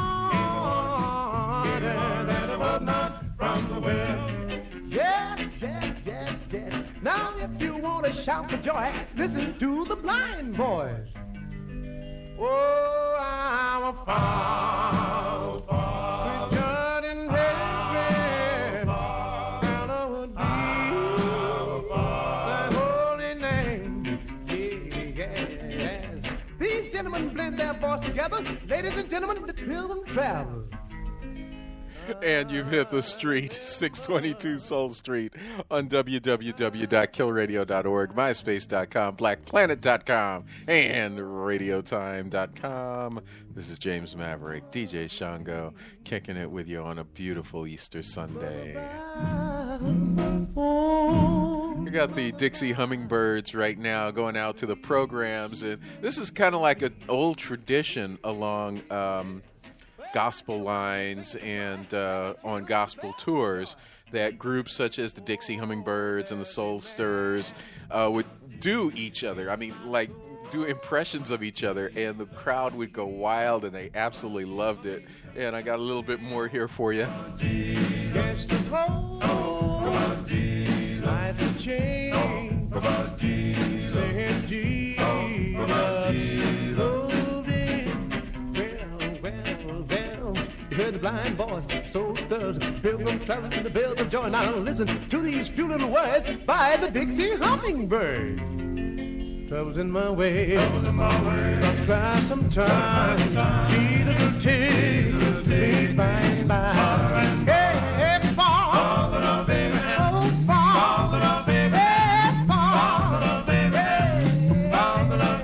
water that was not from the well. Yes. Now, if you want to shout for joy, listen to the blind boys. Oh, I'm a foul, returning heaven, down over that holy name. Yes. These gentlemen blend their voice together. Ladies and gentlemen, the Pilgrim Travelers. And you've hit the street, 622 Soul Street, on www.killradio.org, myspace.com, blackplanet.com, and radiotime.com. This is James Maverick, DJ Shango, kicking it with you on a beautiful Easter Sunday. We got the Dixie Hummingbirds right now going out to the programs, and this is kind of like an old tradition along gospel lines and on gospel tours that groups such as the Dixie Hummingbirds and the Soul Stirrers would do each other. I mean, like, do impressions of each other, and the crowd would go wild, and they absolutely loved it. And I got a little bit more here for you. You heard the blind voice, soul stirred, pilgrim traveling in the bells of joy. Now listen to these few little words by the Dixie Hummingbirds. Trouble's in my way, got to cry sometime. Jesus will take me by and by. Hey, Father, baby, oh Father, baby, hey, Father, baby, Father,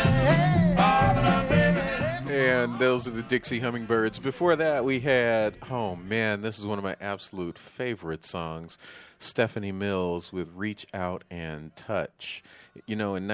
baby, And those are the Dixie Hummingbirds. Before that, we had, oh man, this is one of my absolute favorite songs, Stephanie Mills with Reach Out and Touch. You know, in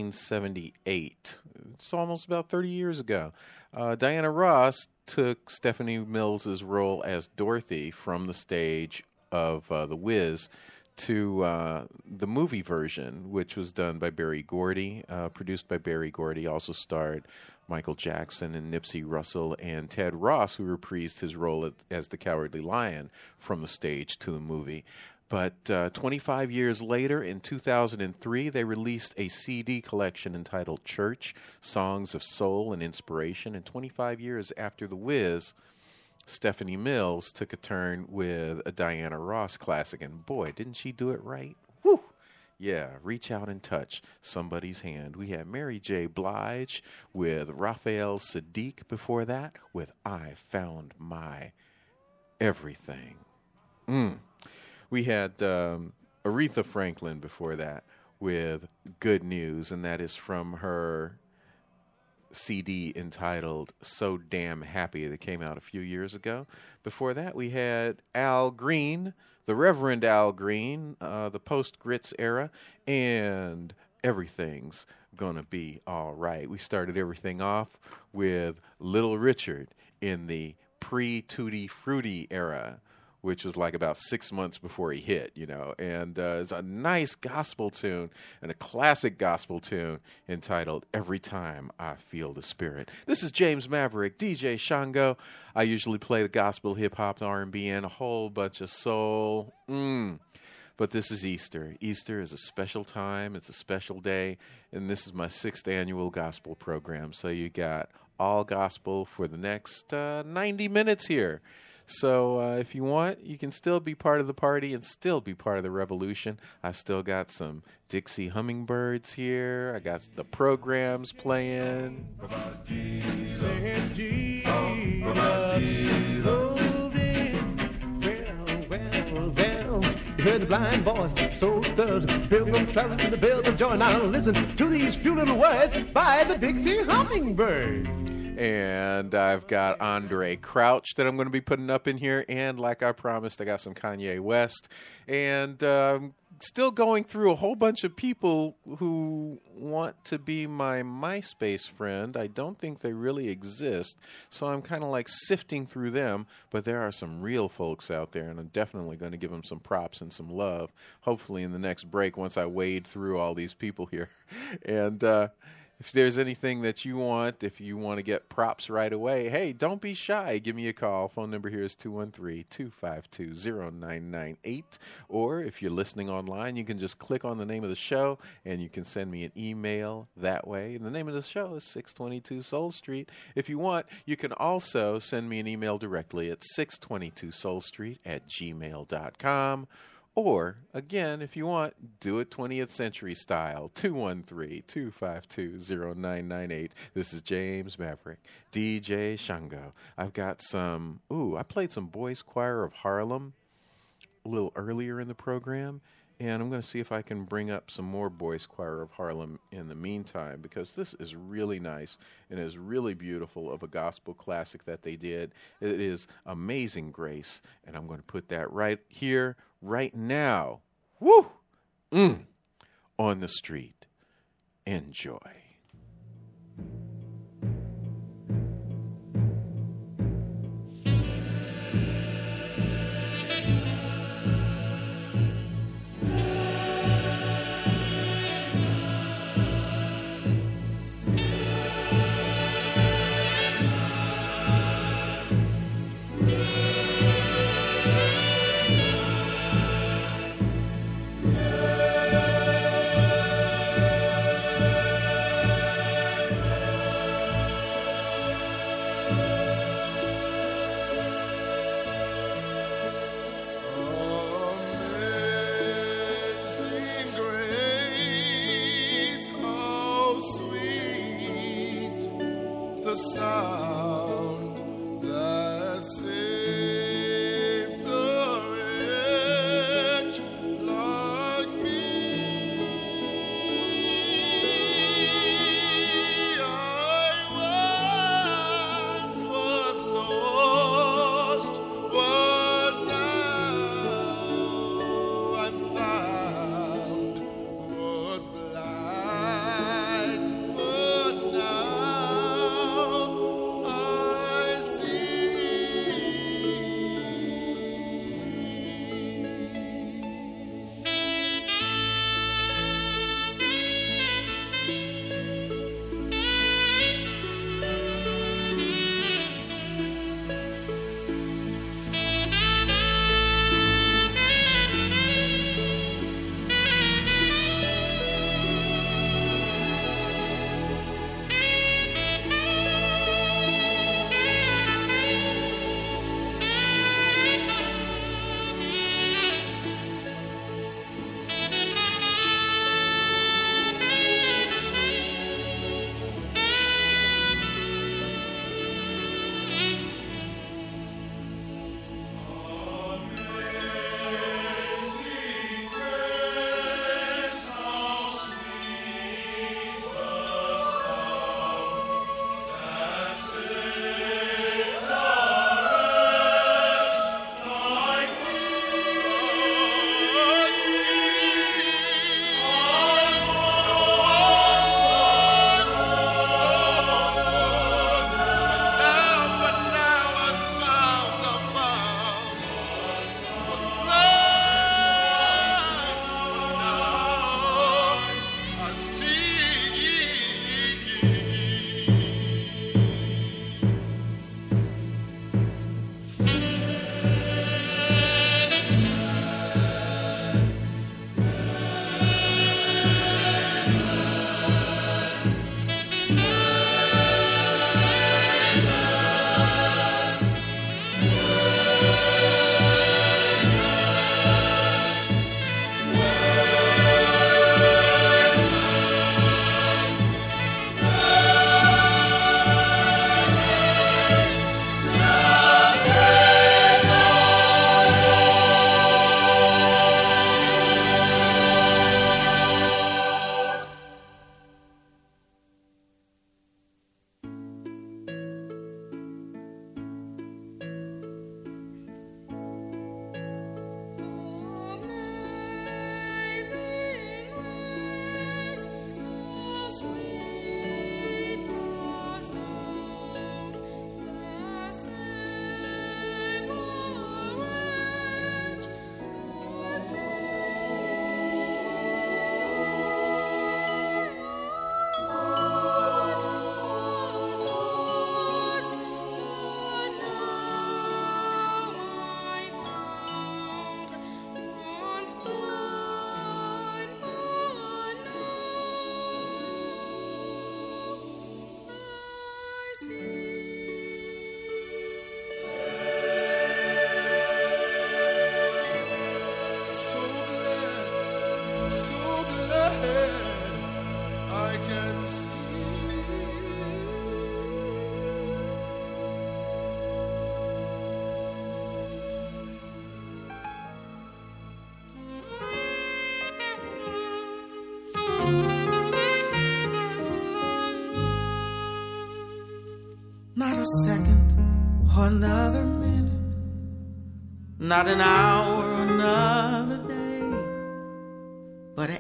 1978, it's almost about 30 years ago, Diana Ross took Stephanie Mills' role as Dorothy from the stage of The Wiz to the movie version, which was done by Berry Gordy, produced by Berry Gordy, also starred Michael Jackson and Nipsey Russell and Ted Ross, who reprised his role as the Cowardly Lion from the stage to the movie. But 25 years later, in 2003, they released a CD collection entitled Church, Songs of Soul and Inspiration. And 25 years after The Wiz, Stephanie Mills took a turn with a Diana Ross classic. And boy, didn't she do it right? Woo! Yeah, Reach Out and Touch Somebody's Hand. We had Mary J. Blige with Raphael Sadiq before that with I Found My Everything. We had Aretha Franklin before that with Good News, and that is from her CD entitled So Damn Happy that came out a few years ago. Before that, we had Al Green, the Reverend Al Green, the post-Grits era, and Everything's Gonna Be All Right. We started everything off with Little Richard in the pre-Tutti Frutti era, which was like about 6 months before he hit, you know. And it's a nice gospel tune and a classic gospel tune entitled Every Time I Feel the Spirit. This is James Maverick, DJ Shango. I usually play the gospel, hip-hop, R&B, and a whole bunch of soul. But this is Easter. Easter is a special time. It's a special day. And this is my 6th annual gospel program. So you got all gospel for the next 90 minutes here. So if you want, you can still be part of the party and still be part of the revolution. I still got some Dixie Hummingbirds here. I got the programs playing. You heard the blind voice, soul stirred, pilgrim traveling in the bells of joy. Now listen to these few little words by the Dixie Hummingbirds. And I've got Andre Crouch that I'm going to be putting up in here. And like I promised, I got some Kanye West. And still going through a whole bunch of people who want to be my MySpace friend. I don't think they really exist. So I'm kind of like sifting through them. But there are some real folks out there. And I'm definitely going to give them some props and some love. Hopefully in the next break once I wade through all these people here. And if there's anything that you want, if you want to get props right away, hey, don't be shy. Give me a call. Phone number here is 213-252-0998. Or if you're listening online, you can just click on the name of the show and you can send me an email that way. And the name of the show is 622 Soul Street. If you want, you can also send me an email directly at 622soulstreet@gmail.com. Or, again, if you want, do it 20th century style, 213-252-0998. This is James Maverick, DJ Shango. I've got some, I played some Boys Choir of Harlem a little earlier in the program, and I'm going to see if I can bring up some more Boys Choir of Harlem in the meantime, because this is really nice and is really beautiful of a gospel classic that they did. It is Amazing Grace, and I'm going to put that right here, right now. Woo! on the street. Enjoy. Amazing grace, how sweet the sound that saved a wretch like me. I once was lost, but now I'm found. Was blind, but now I Not a second or another minute, not an hour or another day, but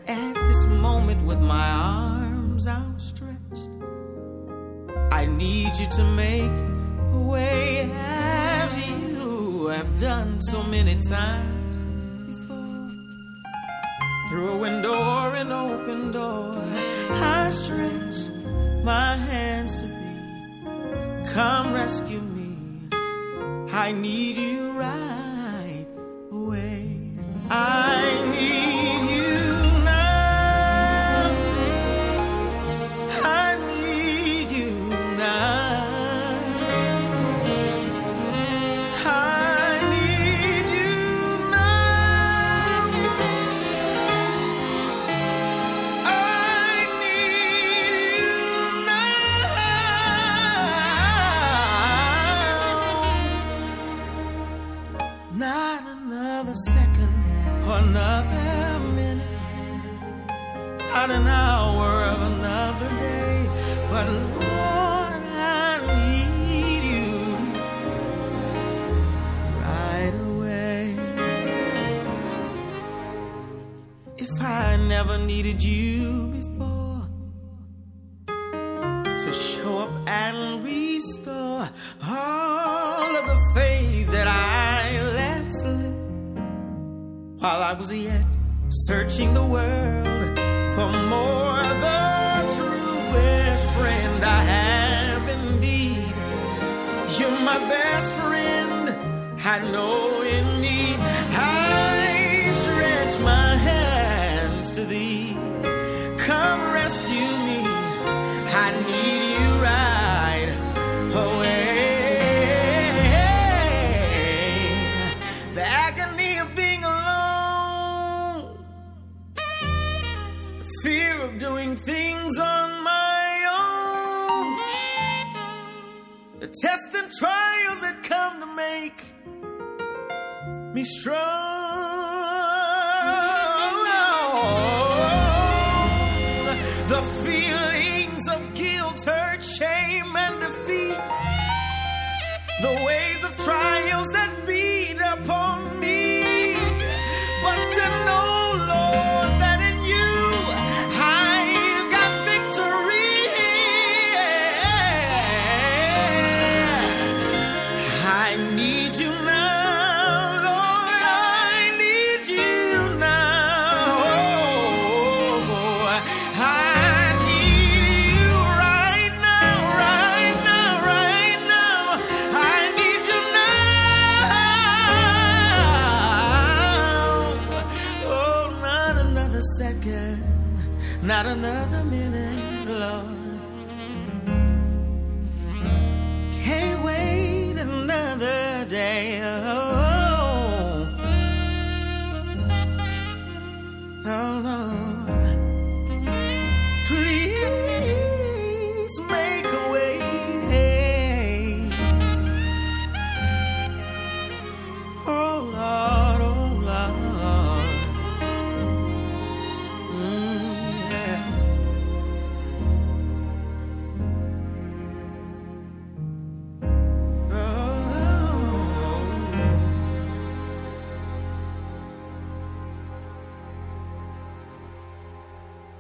with my arms outstretched. I need you to make a way as you have done so many times before. Through a window or an open door, I stretch my hands to thee. Come rescue me. I need you right away. I need you now. I need you now. I need you now. I need you now. Not another second or another minute, not an hour of another day, but Lord, I need you right away. If I never needed you before to show up and restore all of the faith that I left slip while I was yet searching the world for more, the truest friend I have indeed. You're my best friend, I know in need. I stretch my hands to thee. Come rescue me, I need you right away. The agony of being alone, the fear of doing things on my own, the tests and trials that come to make me strong, the feelings of guilt, hurt, shame, and defeat, the waves of trials that beat upon me, but to know, Lord, that in you I've got victory. I need you now, Lord, I need you now. I need you right now, right now, right now. I need you now. Oh, not another second, not another minute, Lord. Can't wait another